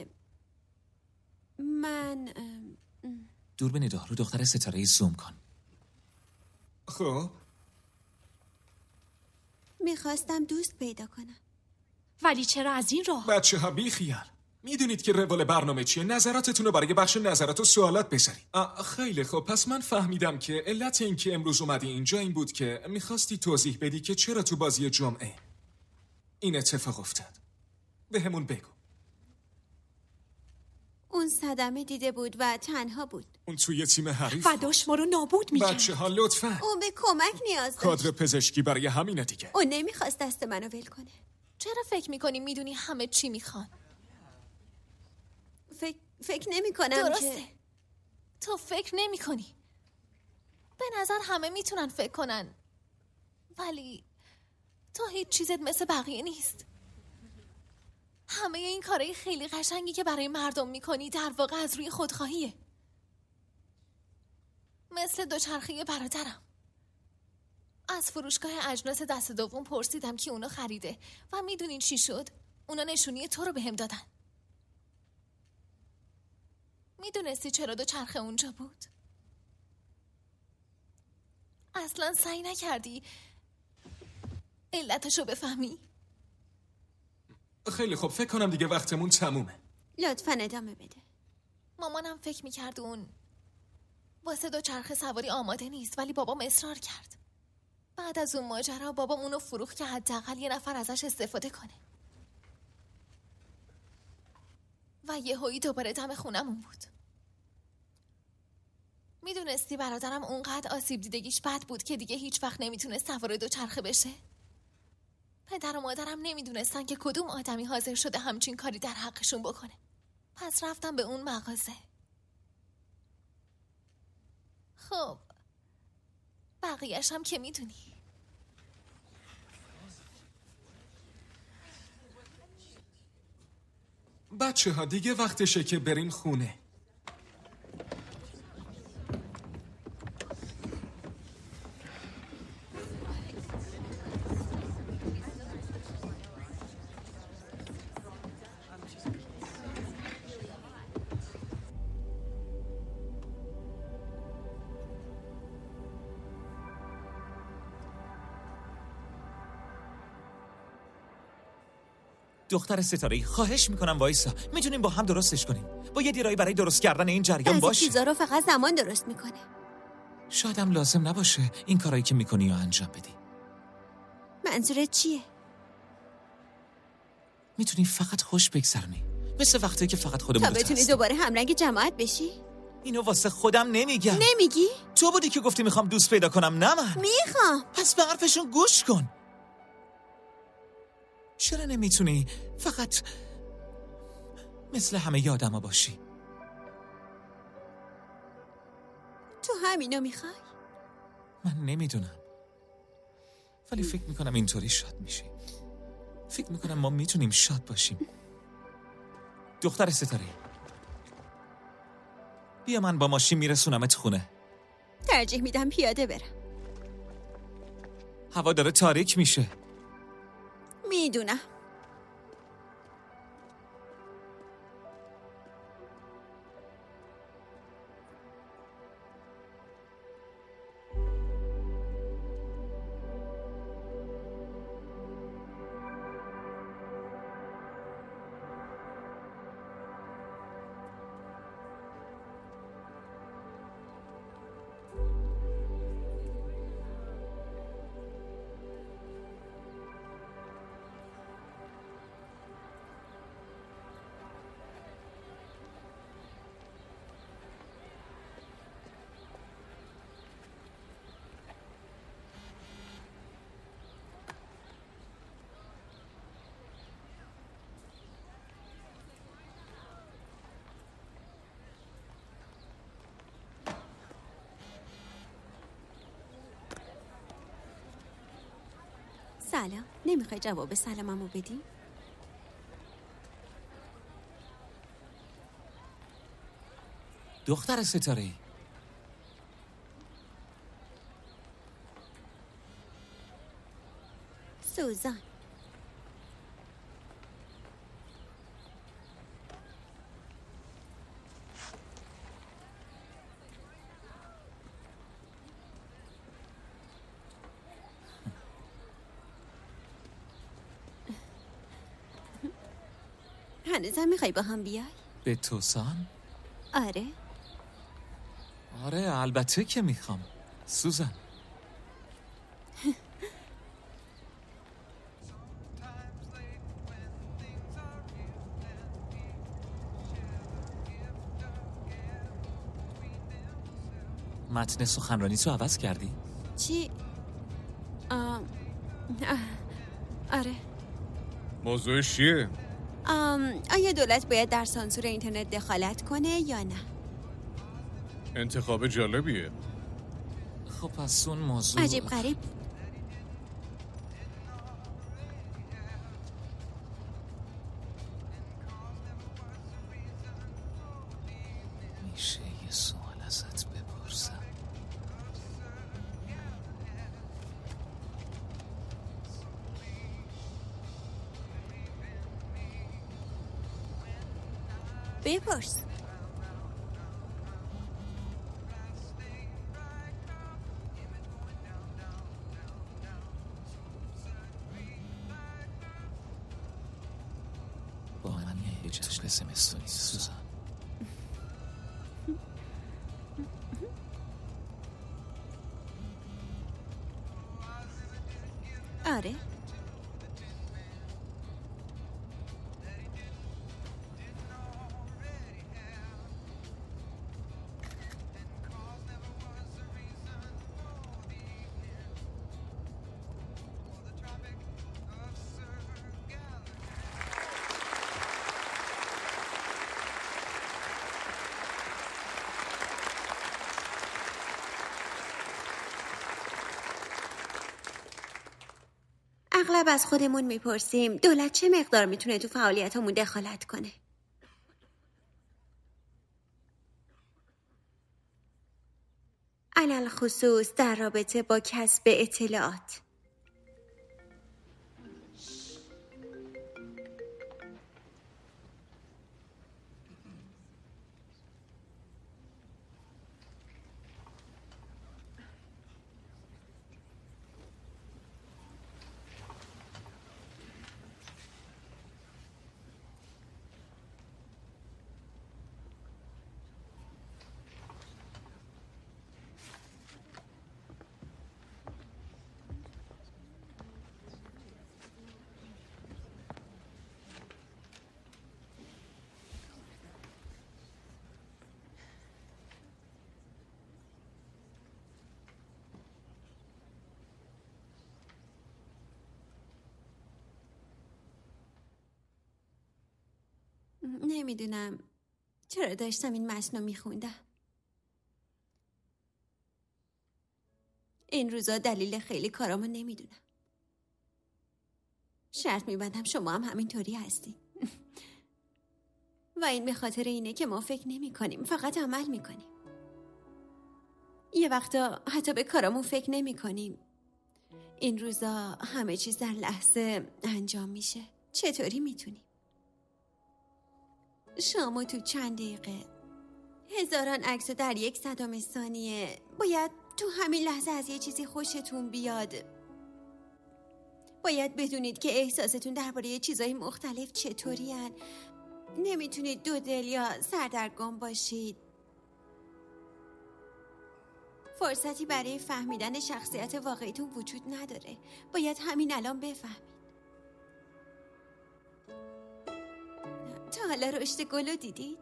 I: من
C: دوربین دار رو دختر ستاره‌ای زوم کن.
A: خب
I: میخواستم دوست پیدا کنم.
R: ولی چرا از این راه؟
A: بچه ها بی خیال. میدونید که روال برنامه چیه؟ نظراتتون رو برای بخش نظرات و سوالات بذارید. خیلی خب پس من فهمیدم که علت این که امروز اومدی اینجا این بود که میخواستی توضیح بدی که چرا تو بازی جمعه این اتفاق افتاد. به همون بگو.
I: اون صدمه دیده بود و تنها بود.
A: اون توی تیم حریف
R: و داشت ما رو نابود میکرد.
A: بچه ها لطفا.
I: اون به کمک نیاز داشت.
A: کادر پزشکی برای همینه دیگه.
I: اون نمیخواست دست منو ول کنه.
R: چرا فکر میکنی میدونی همه چی میخوان؟
I: فکر فکر نمی کنم
R: درسته
I: که...
R: تو فکر نمی کنی. به نظر همه میتونن فکر کنن، ولی تو هیچ چیزت مثل بقیه نیست. همه این کارهای خیلی قشنگی که برای مردم میکنی در واقع از روی خودخواهیه. مثل دوچرخه برادرم. از فروشگاه اجناس دست دوم پرسیدم که اونو خریده و میدونین چی شد؟ اونا نشونی تو رو بهم دادن. میدونستی چرا دوچرخه اونجا بود؟ اصلا سعی نکردی علتشو بفهمی؟
A: خیلی خوب، فکر کنم دیگه وقتمون تمومه.
I: لطفاً ادامه بده.
R: مامانم فکر میکرد اون واسه دوچرخه سواری آماده نیست، ولی بابام اصرار کرد. بعد از اون ماجرا بابام اونو فروخت که حداقل یه نفر ازش استفاده کنه. و یهویی دوباره دم خونمون بود. میدونستی برادرم اونقدر آسیب دیدگیش بد بود که دیگه هیچ وقت نمیتونه سوار دوچرخه بشه؟ پدر و مادرم نمیدونستن که کدوم آدمی حاضر شده همچین کاری در حقشون بکنه. پس رفتم به اون مغازه. خب بقیه‌ش هم که میدونی.
A: بچه ها دیگه وقتشه که بریم خونه.
C: دختر ستاره‌ای، خواهش میکنم وایسا. میتونیم با هم درستش کنیم. باید یه راهی برای درست کردن این جریان باشه.
I: بعضی چیزا رو فقط زمان درست میکنه.
C: شاید هم لازم نباشه این کارایی که میکنی و انجام بدی.
I: منظورت چیه؟
C: میتونی فقط خوش بگذرونی، مثل وقتی که فقط خودمون
I: تا بتونی دوباره همرنگ جماعت بشی؟
C: اینو واسه خودم نمیگم.
I: نمیگی؟
C: تو بودی که گفتی میخوام دوست پیدا کنم، نه من.
I: میخوام.
C: پس به حرفشون گوش کن. چرا نمیتونی فقط مثل همه آدما باشی؟
I: تو همینو میخوای؟
C: من نمیدونم، ولی فکر میکنم اینطوری شاد میشی. فکر میکنم ما میتونیم شاد باشیم. دختر ستاره، بیا من با ماشین میرسونمت خونه.
I: ترجیح میدم پیاده برم.
C: هوا داره تاریک میشه.
I: میدونم. سلام، نمیخوای جواب سلاممو بدی؟
C: دختر ستاره،
I: سوزان. هنوزم میخوای با هم بیای؟
C: به توسان؟
I: آره.
C: آره البته که میخوام سوزان. متن سخنرانی تو عوض کردی؟
I: چی؟ آم... آه. آره.
L: موضوعش چیه؟
I: آم، آیا دولت باید در سانسور اینترنت دخالت کنه یا نه؟
L: انتخاب جالبیه.
C: خب پس اون موضوع
I: عجیب غریب.
C: میشه یه سوال ازت بپرسم؟
I: بپرس.
C: با من یه جشن زمستونی سوزان.
I: آره. اغلب از خودمون میپرسیم دولت چه مقدار میتونه تو فعالیتمون دخالت کنه؟ علل خصوص در رابطه با کسب اطلاعات. نمیدونم چرا داشتم این متن رو میخوندم. این روزا دلیل خیلی کارامو نمیدونم. شرط میبندم شما هم همینطوری هستی. و این به خاطر اینه که ما فکر نمی کنیم، فقط عمل میکنیم. یه وقتا حتی به کارامون فکر نمی کنیم. این روزا همه چیز در لحظه انجام میشه. چطوری میتونیم؟ شما تو چند دقیقه هزاران عکس در یک صدام ثانیه باید تو همین لحظه از یه چیزی خوشتون بیاد. باید بدونید که احساستون درباره چیزهای مختلف چطوری هن. نمیتونید دو دل یا سردرگم باشید. فرصتی برای فهمیدن شخصیت واقعیتون وجود نداره. باید همین الان بفهمید. تا حالا رشد گلو دیدید؟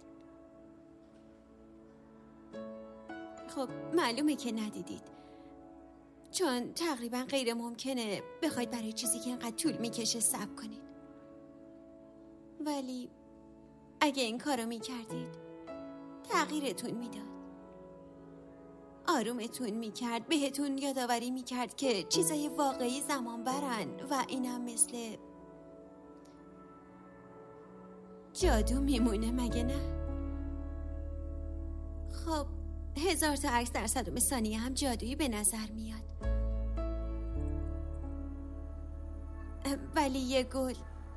I: خب معلومه که ندیدید، چون تقریبا غیر ممکنه بخواید برای چیزی که اینقدر طول میکشه صبر کنید. ولی اگه این کارو میکردید تغییرتون میداد، آرومتون میکرد، بهتون یادآوری میکرد که چیزای واقعی زمان برن و اینم مثل جادو میمونه، مگه نه؟ خب هزار تا عکس در صدم ثانیه هم جادویی به نظر میاد، ولی یه گل،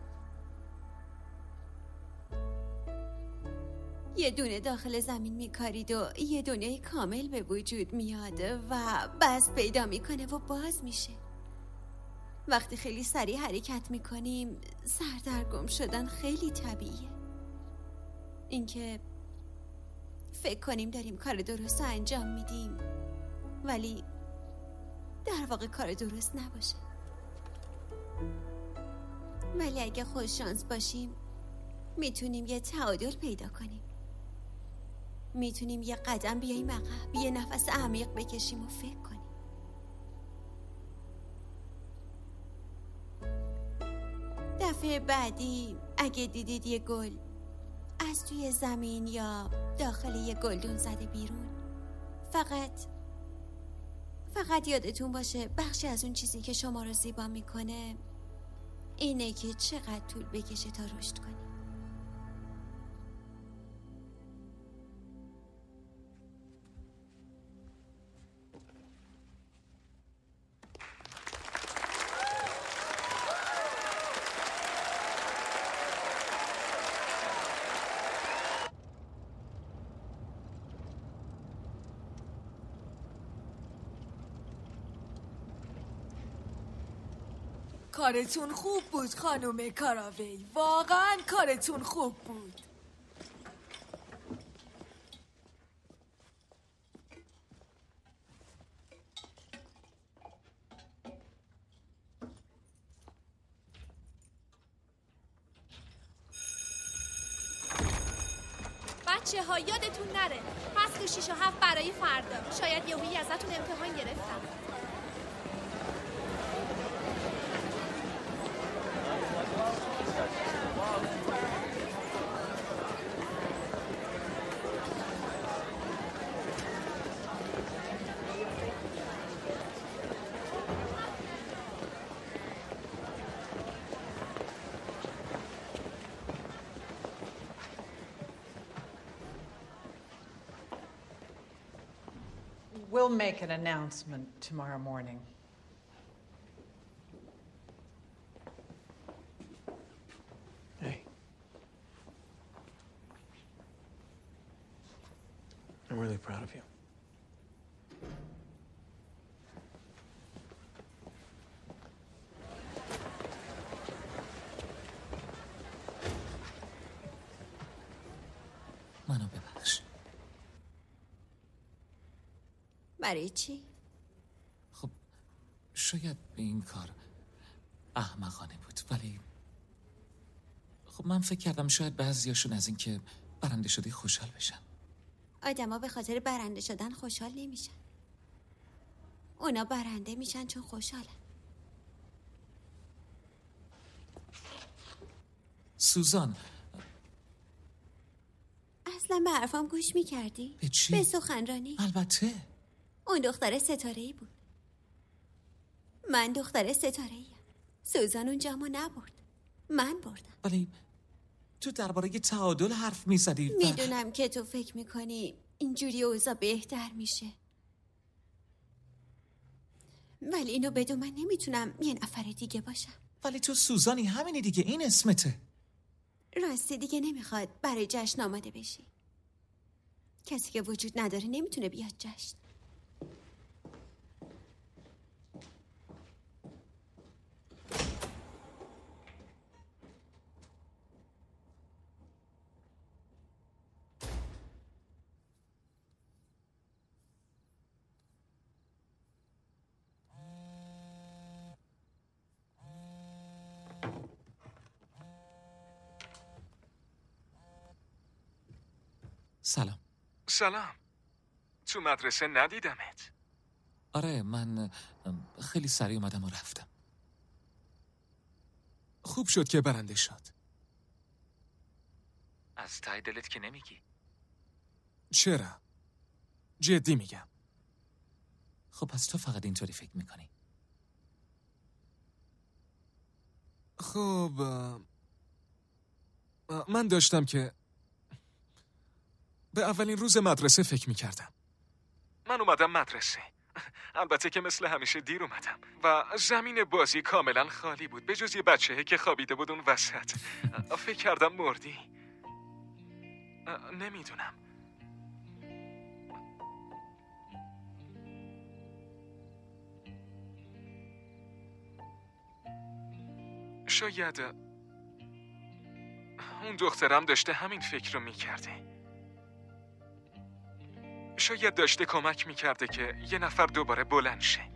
I: یه دونه داخل زمین میکارید و یه دنیای کامل به وجود میاد و بس پیدا میکنه و باز میشه. وقتی خیلی سریع حرکت میکنیم سردرگم شدن خیلی طبیعیه. اینکه فکر کنیم داریم کار درست رو انجام میدیم ولی در واقع کار درست نباشه. ولی اگه خوش شانس باشیم میتونیم یه تعادل پیدا کنیم. میتونیم یه قدم بیاییم عقب، یه نفس عمیق بکشیم و فکر کنیم. دفعه بعدی اگه دیدید یه گل از توی زمین یا داخل یه گلدون زده بیرون، فقط فقط یادتون باشه بخشی از اون چیزی که شما رو زیبا میکنه اینه که چقدر طول بکشه تا رشد کنی.
O: کارتون خوب بود خانم کاراوی، واقعا کارتون خوب بود.
R: بچه ها یادتون نره فصل شیش و هفت برای فردا. شاید یهویی ازتون امتحان گرفتم.
U: We'll make an announcement tomorrow morning.
E: Hey. I'm really proud of you.
C: منو ببخش.
I: برای چی؟
C: خب شاید به این کار احمقانه بود، ولی خب من فکر کردم شاید بعضیاشون از این که برنده شدی خوشحال بشن.
I: آدما به خاطر برنده شدن خوشحال نمیشن. اونا برنده میشن چون خوشحالن.
C: سوزان،
I: اصلا به حرفام گوش میکردی؟
C: به چی؟
I: به سخنرانی.
C: البته.
I: اون دختر ستاره‌ای بود. من دختر ستاره‌ایم. سوزان اون جامو نبرد، من بردم.
C: ولی تو درباره تعادل حرف میزدی و...
I: میدونم که تو فکر میکنی اینجوری اوضاع بهتر میشه، ولی اینو بدون من نمیتونم یه نفر دیگه باشم.
C: ولی تو سوزانی، همینی دیگه، این اسمته.
I: راستی دیگه نمیخواد برای جشن آماده بشی. کسی که وجود نداره نمیتونه بیاد جشن.
C: سلام.
A: سلام. تو مدرسه ندیدمت.
C: آره، من خیلی سریع اومدم و رفتم.
A: خوب شد که برنده شد.
C: از ته دلت که نمیگی؟
A: چرا؟ جدی میگم.
C: خب پس تو فقط اینطوری فکر میکنی؟
A: خب من داشتم که به اولین روز مدرسه فکر میکردم. من اومدم مدرسه. البته که مثل همیشه دیر اومدم و زمین بازی کاملا خالی بود به جز یه بچه‌ای که خوابیده بود اون وسط. فکر کردم مردی. نمیدونم. شاید اون دخترم داشته همین فکر رو میکرده. شاید داشته کمک میکرده که یه نفر دوباره بلند شه.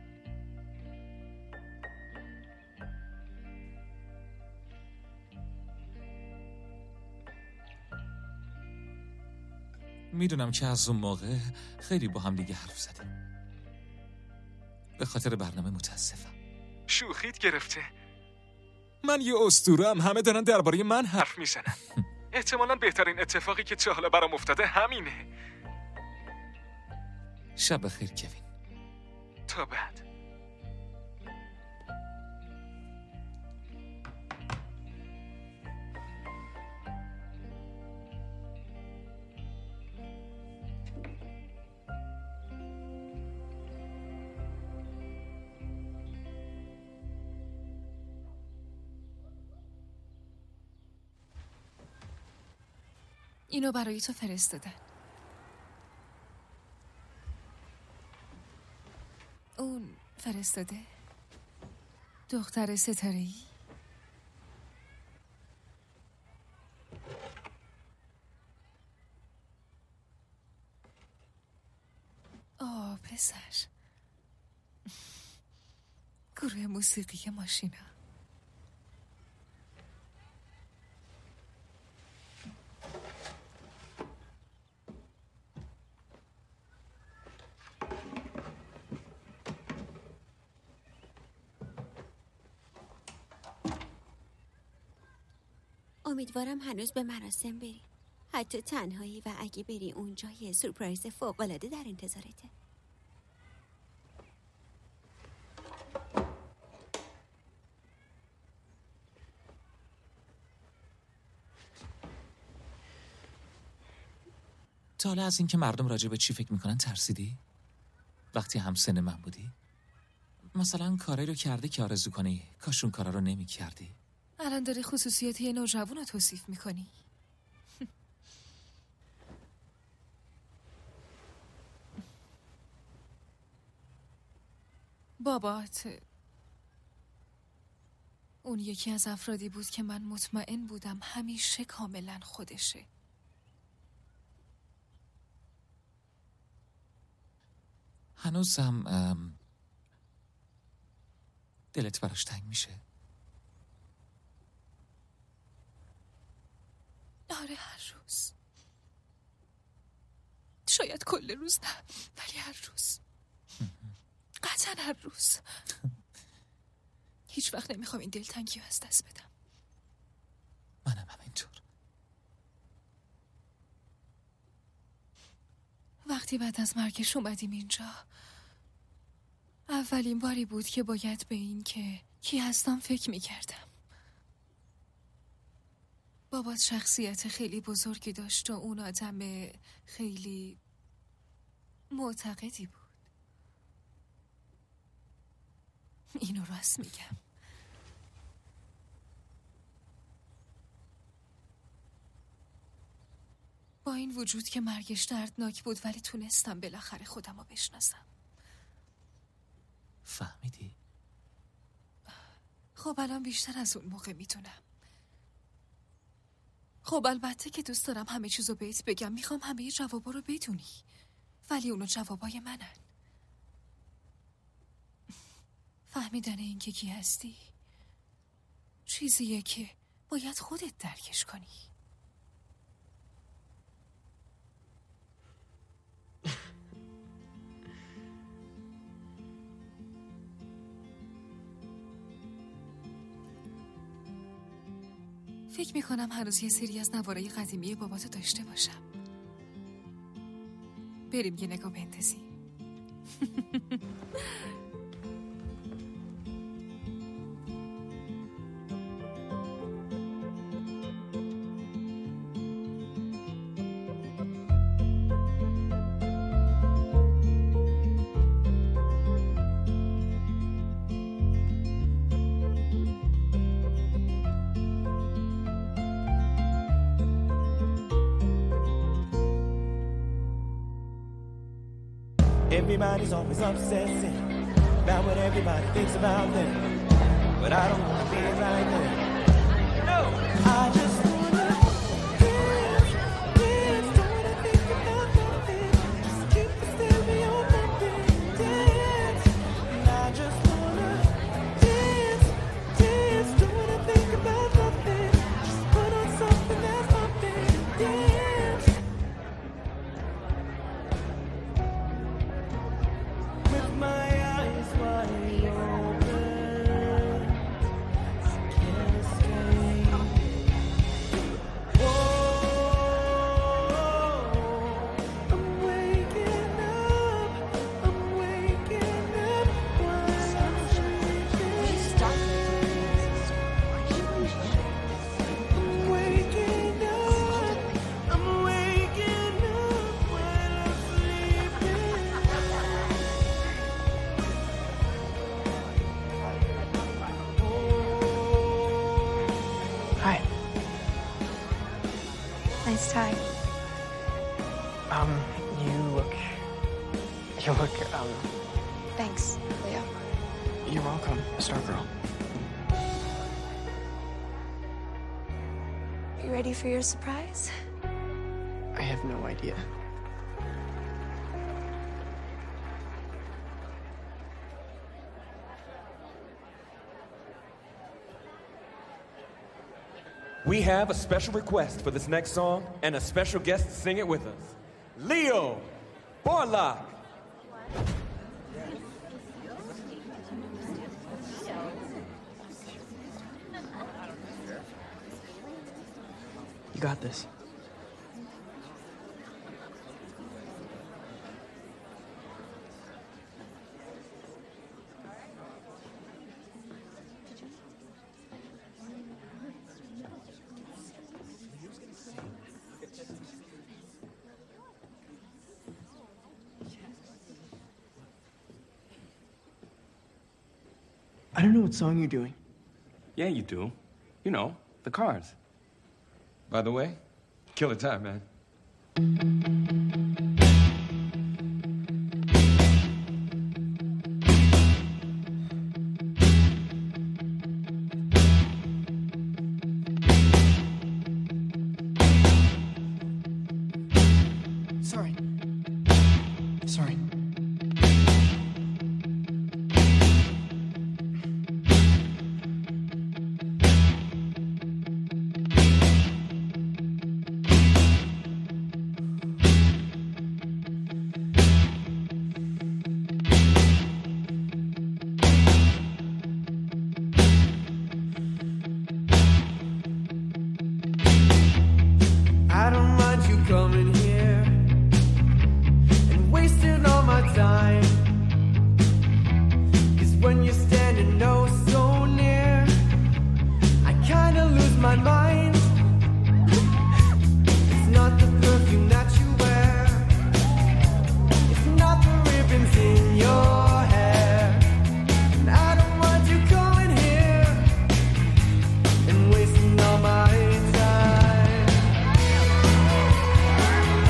C: میدونم که از اون موقع خیلی با هم دیگه حرف زدیم. به خاطر برنامه متاسفم.
A: شوخیت گرفته. من یه اسطوره‌ام، همه دارن درباره من حرف میزنن. احتمالاً بهترین اتفاقی که تا حالا برام افتاده همینه.
C: شب بخیر کوین.
A: تا بعد.
N: اینو برای تو فرستادن. اون فرستاده؟ دختر ستاره‌ای؟ آه پسر، گروه موسیقی ماشینا.
I: امیدوارم هنوز به مراسم بری. حتی تنهایی و اگه بری اونجا یه سورپرایز فوق‌العاده در انتظارته.
C: تا حالا از اینکه مردم راجع به چی فکر میکنن ترسیدی؟ وقتی همسن من بودی؟ مثلا کاری رو کرده که آرزو کنی کاش اون کارا رو نمی کردی.
N: الان داری خصوصیات یه نوجوان رو توصیف میکنی. بابات اون یکی از افرادی بود که من مطمئن بودم همیشه کاملا خودشه.
C: هنوزم دلت براش تنگ میشه؟
N: آره هر روز. شاید کل روز نه، ولی هر روز. قطعا هر روز. هیچ وقت نمیخوام این دلتنگی رو از دست بدم.
C: منم همینطور.
N: وقتی بعد از مرگش اومدیم اینجا، اولین باری بود که باید به این که کی هستم فکر میکردم. بابات شخصیت خیلی بزرگی داشت و اون آدم خیلی معتقدی بود. اینو راست میگم. با این وجود که مرگش دردناک بود ولی تونستم بالاخره خودم رو بشناسم.
C: فهمیدی؟
N: خب الان بیشتر از اون موقع میتونم. خب البته که دوست دارم همه چیزو بهت بگم، میخوام همه جوابا رو بدونی، ولی اونو جوابای منن. فهمیدن این که کی هستی چیزیه که باید خودت درکش کنی. فکر میکنم هنوز یه سری از نوارای قدیمی باباتو داشته باشم. بریم یه نگاه بندازیم.
K: Everybody's always obsessing about what everybody thinks about them, but I don't wanna be right there. No, I just wanna dance, dance, don't wanna think about nothing. Just keep the stereo bumping, dance. And I just wanna dance, dance, don't wanna think about nothing. Just put on something that's bumping, dance. With my eyes wide open, I can't
J: Nice tie.
E: Um, you look... You look, um...
J: Thanks, Leo.
E: You're welcome, Stargirl.
J: You ready for your surprise?
E: I have no idea.
K: We have a special request for this next song and a special guest to sing it with us. Leo Borlock.
E: You got this. I don't know what song you're doing.
K: Yeah, you do. You know, the Cars. By the way, killer time, man.
E: Sorry. Sorry.
T: I don't mind you coming here and wasting all my time. 'Cause when you're standing oh so near, I kinda lose my mind. It's not the perfume that you wear, it's not the ribbons in your hair. And I don't want you coming here and wasting all my time.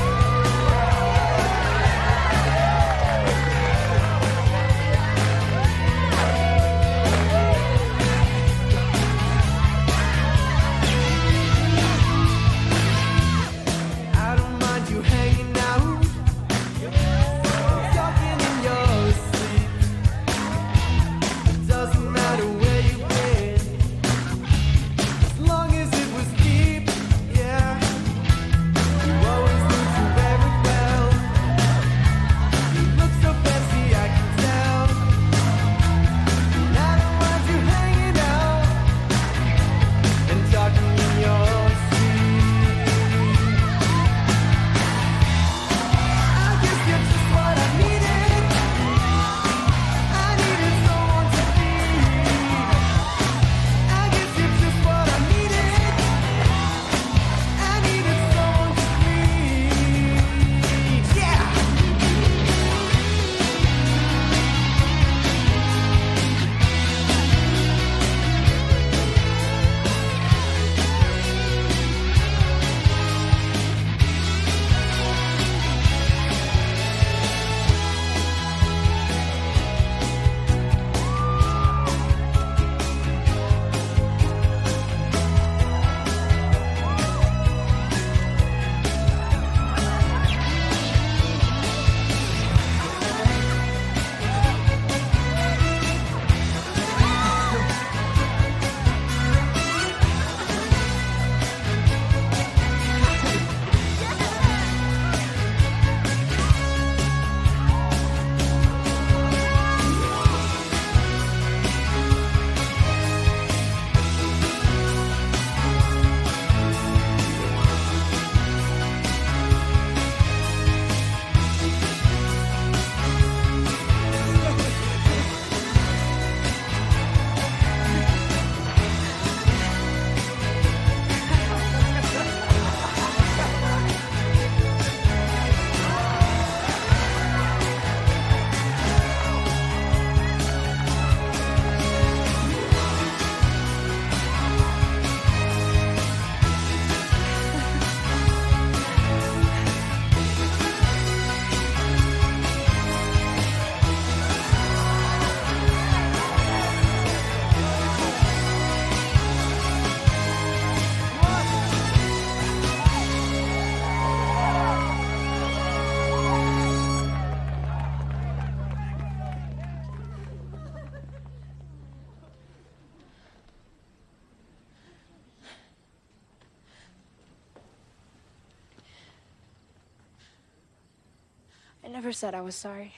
J: never said I was sorry.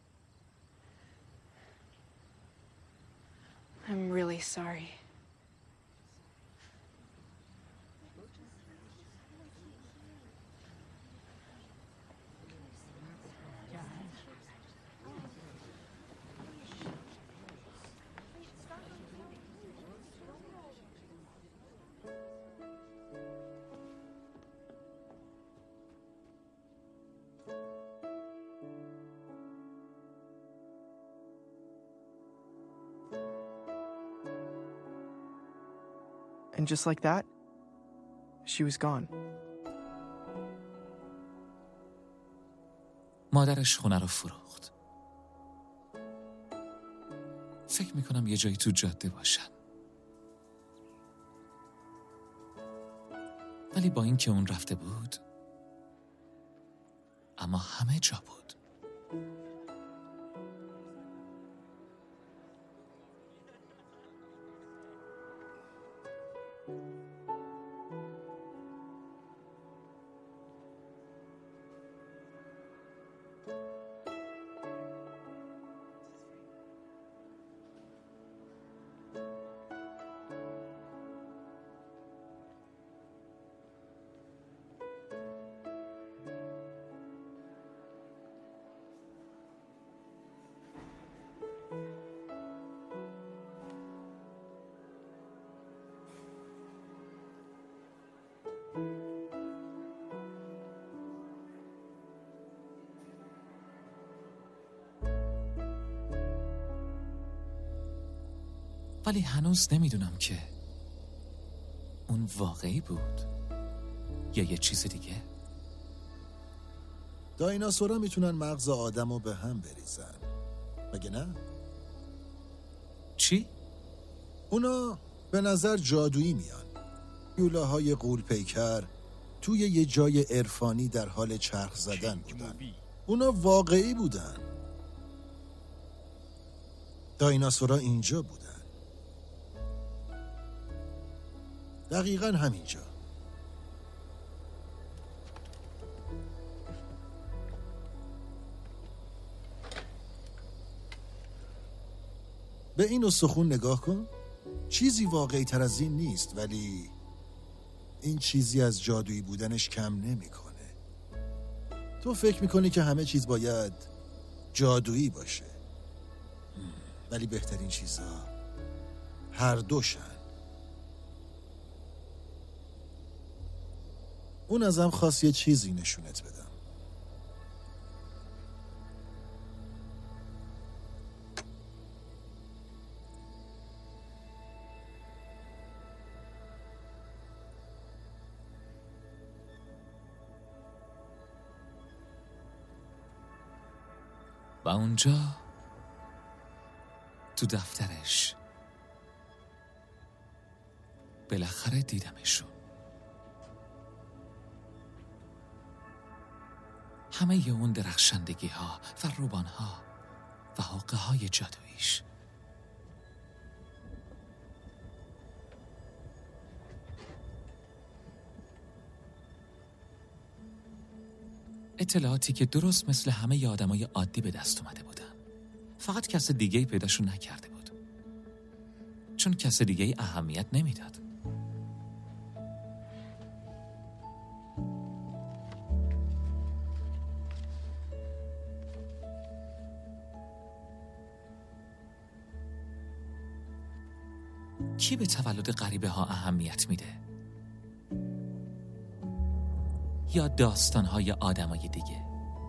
J: I'm really sorry.
E: And just like that, she was gone.
C: مادرش خونه رو فروخت. فکر میکنم یه جایی تو جاده باشن. ولی با اینکه اون رفته بود، اما همه جا بود. ولی هنوز نمیدونم که اون واقعی بود یا یه چیز دیگه.
P: دایناسورا میتونن مغز آدمو به هم بریزن، مگه نه؟
C: چی؟
P: اونا به نظر جادویی میان. یولاهای غول پیکر توی یه جای عرفانی در حال چرخ زدن بودن. اونا واقعی بودن. دایناسورا اینجا بودن. دقیقاً همینجا. به این استخون نگاه کن. چیزی واقعی تر از این نیست، ولی این چیزی از جادویی بودنش کم نمیکنه. تو فکر میکنی که همه چیز باید جادویی باشه، ولی بهترین چیزها هر دوشن. اون ازم خواست یه چیزی نشونت بدم.
C: و اونجا تو دفترش بالاخره دیدمشون. همه اون درخشندگی ها و روبان ها و حقه های جادویش. اطلاعاتی که درست مثل همه آدمای عادی به دست اومده بودن. فقط کس دیگه‌ای پیداشون نکرده بود، چون کس دیگه‌ای اهمیت نمیداد. کی به تولد غریبه ها اهمیت میده؟ یا داستان‌های آدمای دیگه؟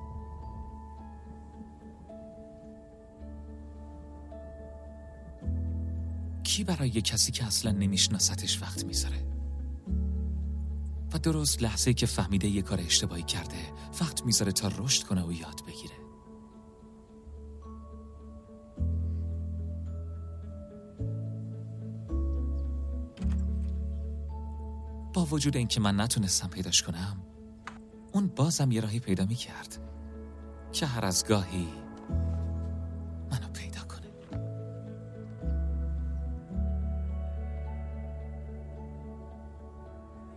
C: کی برای کسی که اصلا نمیشناستش وقت میذاره و درست لحظه‌ای که فهمیده یه کار اشتباهی کرده وقت میذاره تا رشد کنه و یاد بگیره؟ با وجود اینکه من نتونستم پیداش کنم، اون بازم یه راهی پیدا میکرد که هر از گاهی منو پیدا کنه.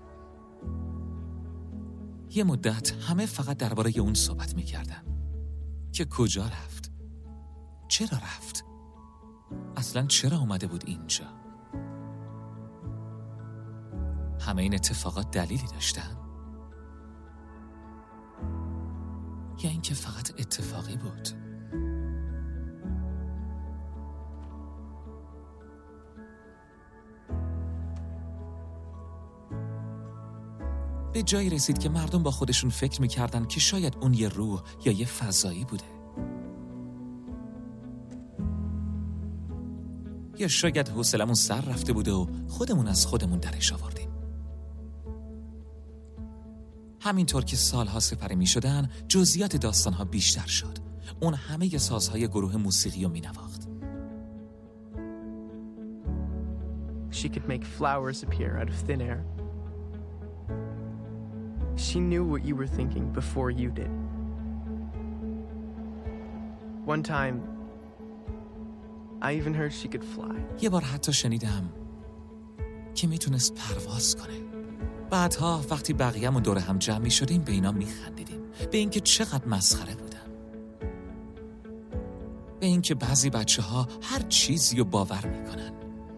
C: یه مدت همه فقط درباره اون صحبت میکردن، که کجا رفت؟ چرا رفت؟ اصلا چرا اومده بود اینجا؟ همه این اتفاقات دلیلی داشتن؟ یا اینکه فقط اتفاقی بود؟ به جایی رسید که مردم با خودشون فکر میکردن که شاید اون یه روح یا یه فضایی بوده، یا شاید حوصلمون سر رفته بوده و خودمون از خودمون درش آوردیم. همینطور که سالها سپری می شدن، جزئیات داستانها بیشتر شد. اون همه سازهای گروه موسیقی رو می نواخت.
E: She could make flowers appear out of thin air. She knew what you were thinking before you did. One time, I even heard she could fly.
C: یه بار حتی شنیدم که میتونست پرواز کنه. بعدها وقتی بقیه‌مون دور هم جمع می شدیم به اینا می خندیدیم، به اینکه چقدر مسخره بودن، به اینکه بعضی بچه ها هر چیزی رو باور می کنن.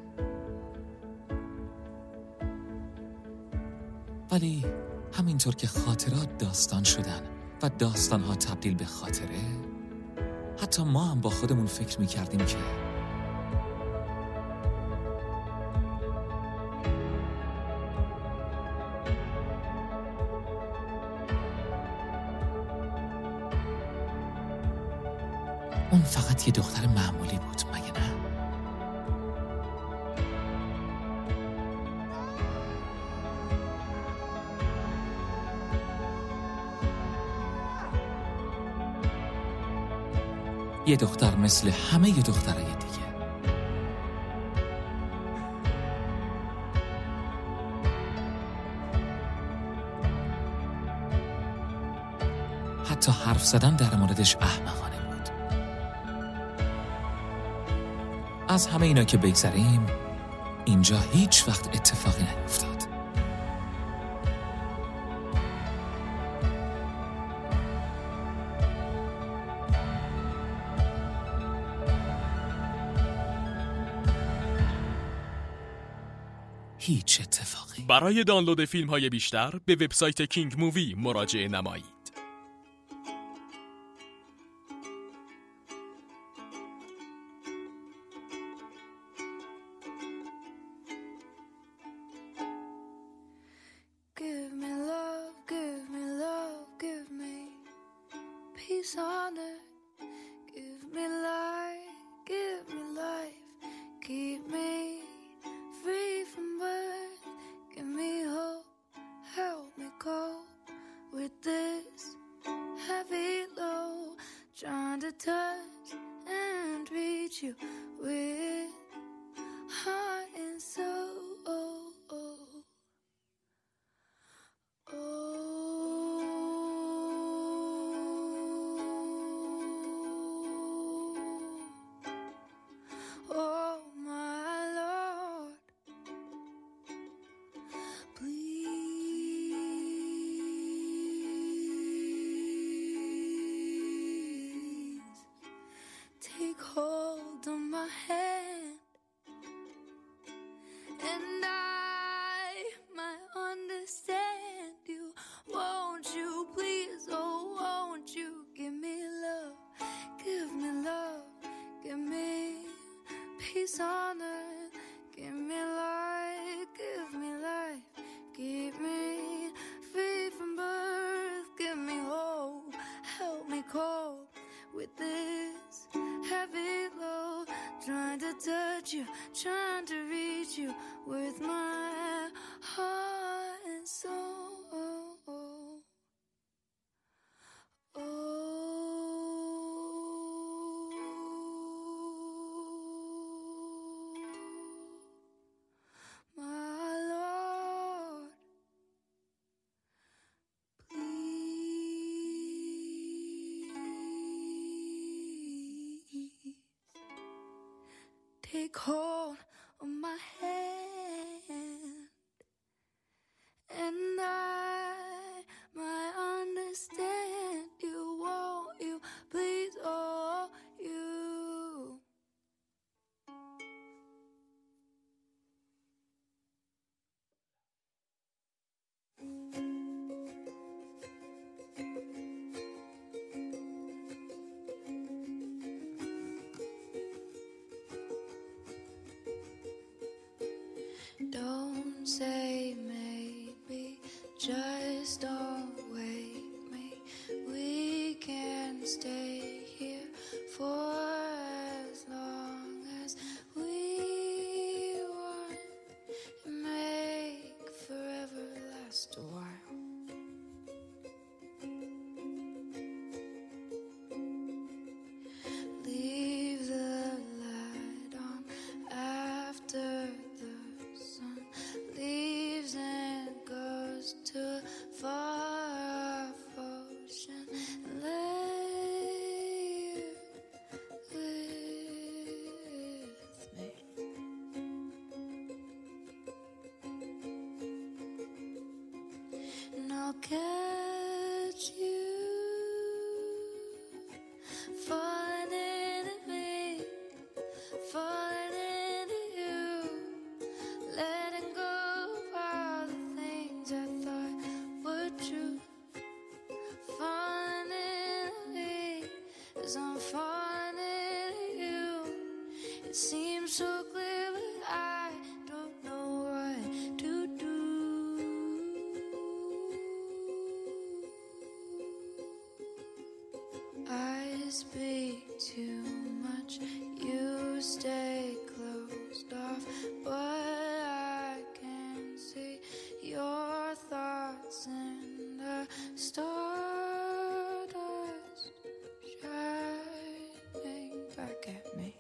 C: ولی همینطور که خاطرات داستان شدن و داستانها تبدیل به خاطره، حتی ما هم با خودمون فکر می کردیم که اون فقط یه دختر معمولی بود، مگه نه؟ یه دختر مثل همه یه دخترای دیگه. حتی حرف زدن در موردش احمقانه بود. از همه اینا که بگذریم، اینجا هیچ وقت اتفاقی نیفتاد. هیچ اتفاقی.
G: برای دانلود فیلم های بیشتر به وبسایت کینگ مووی مراجعه نمایید.
J: Give me love, give me love, give me peace on earth. Give me light, give me life, keep me free from birth. Give me hope, help me cope with this heavy load. Trying to touch and reach you with heart and soul. Oh, my Lord, please take hold of my hand, and I might understand you. Won't you please, oh, won't you give me love, give me love, give me peace on earth, give me light, give me life, keep me free from birth, give me hope, help me cope with this heavy load, trying to touch you, trying to reach you with my heart and soul. My Lord, please take hold of my hand. so clear, but I don't know what to do. I speak too much, you stay closed off, but I can see your thoughts in the stardust shining back at me.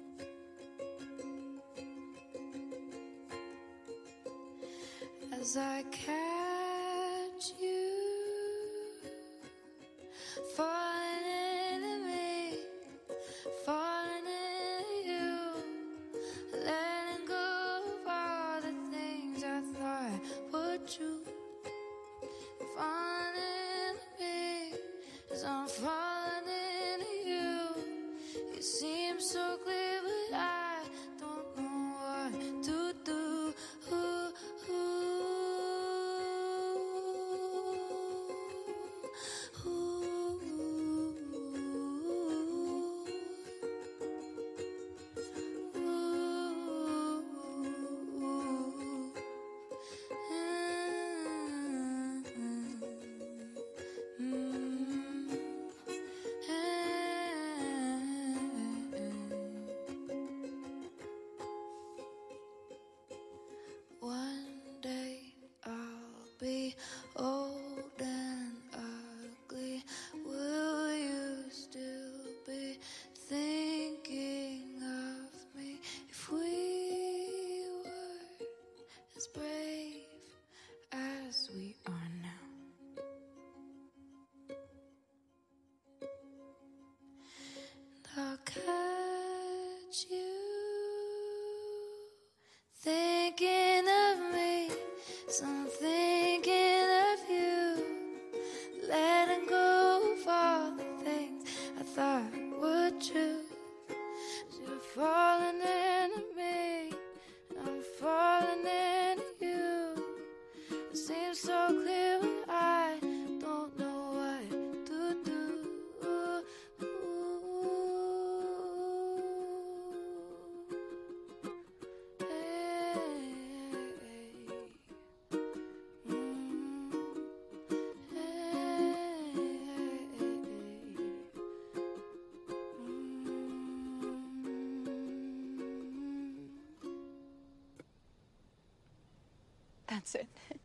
J: As I catch you falling into me, falling into you, letting go of all the things I thought were true. Falling into me as I'm falling into you. It seems so clear, but I don't know what to do. Ooh, ooh. One day I'll be old and ugly. Will you still be thinking of me if we were as brave as we are now? And I'll catch you thinking of me, so I'm thinking of you, letting go of all the things I thought were true. You're falling into me, and I'm falling into you. It seems so clear, but I don't know what to do.
D: That's it.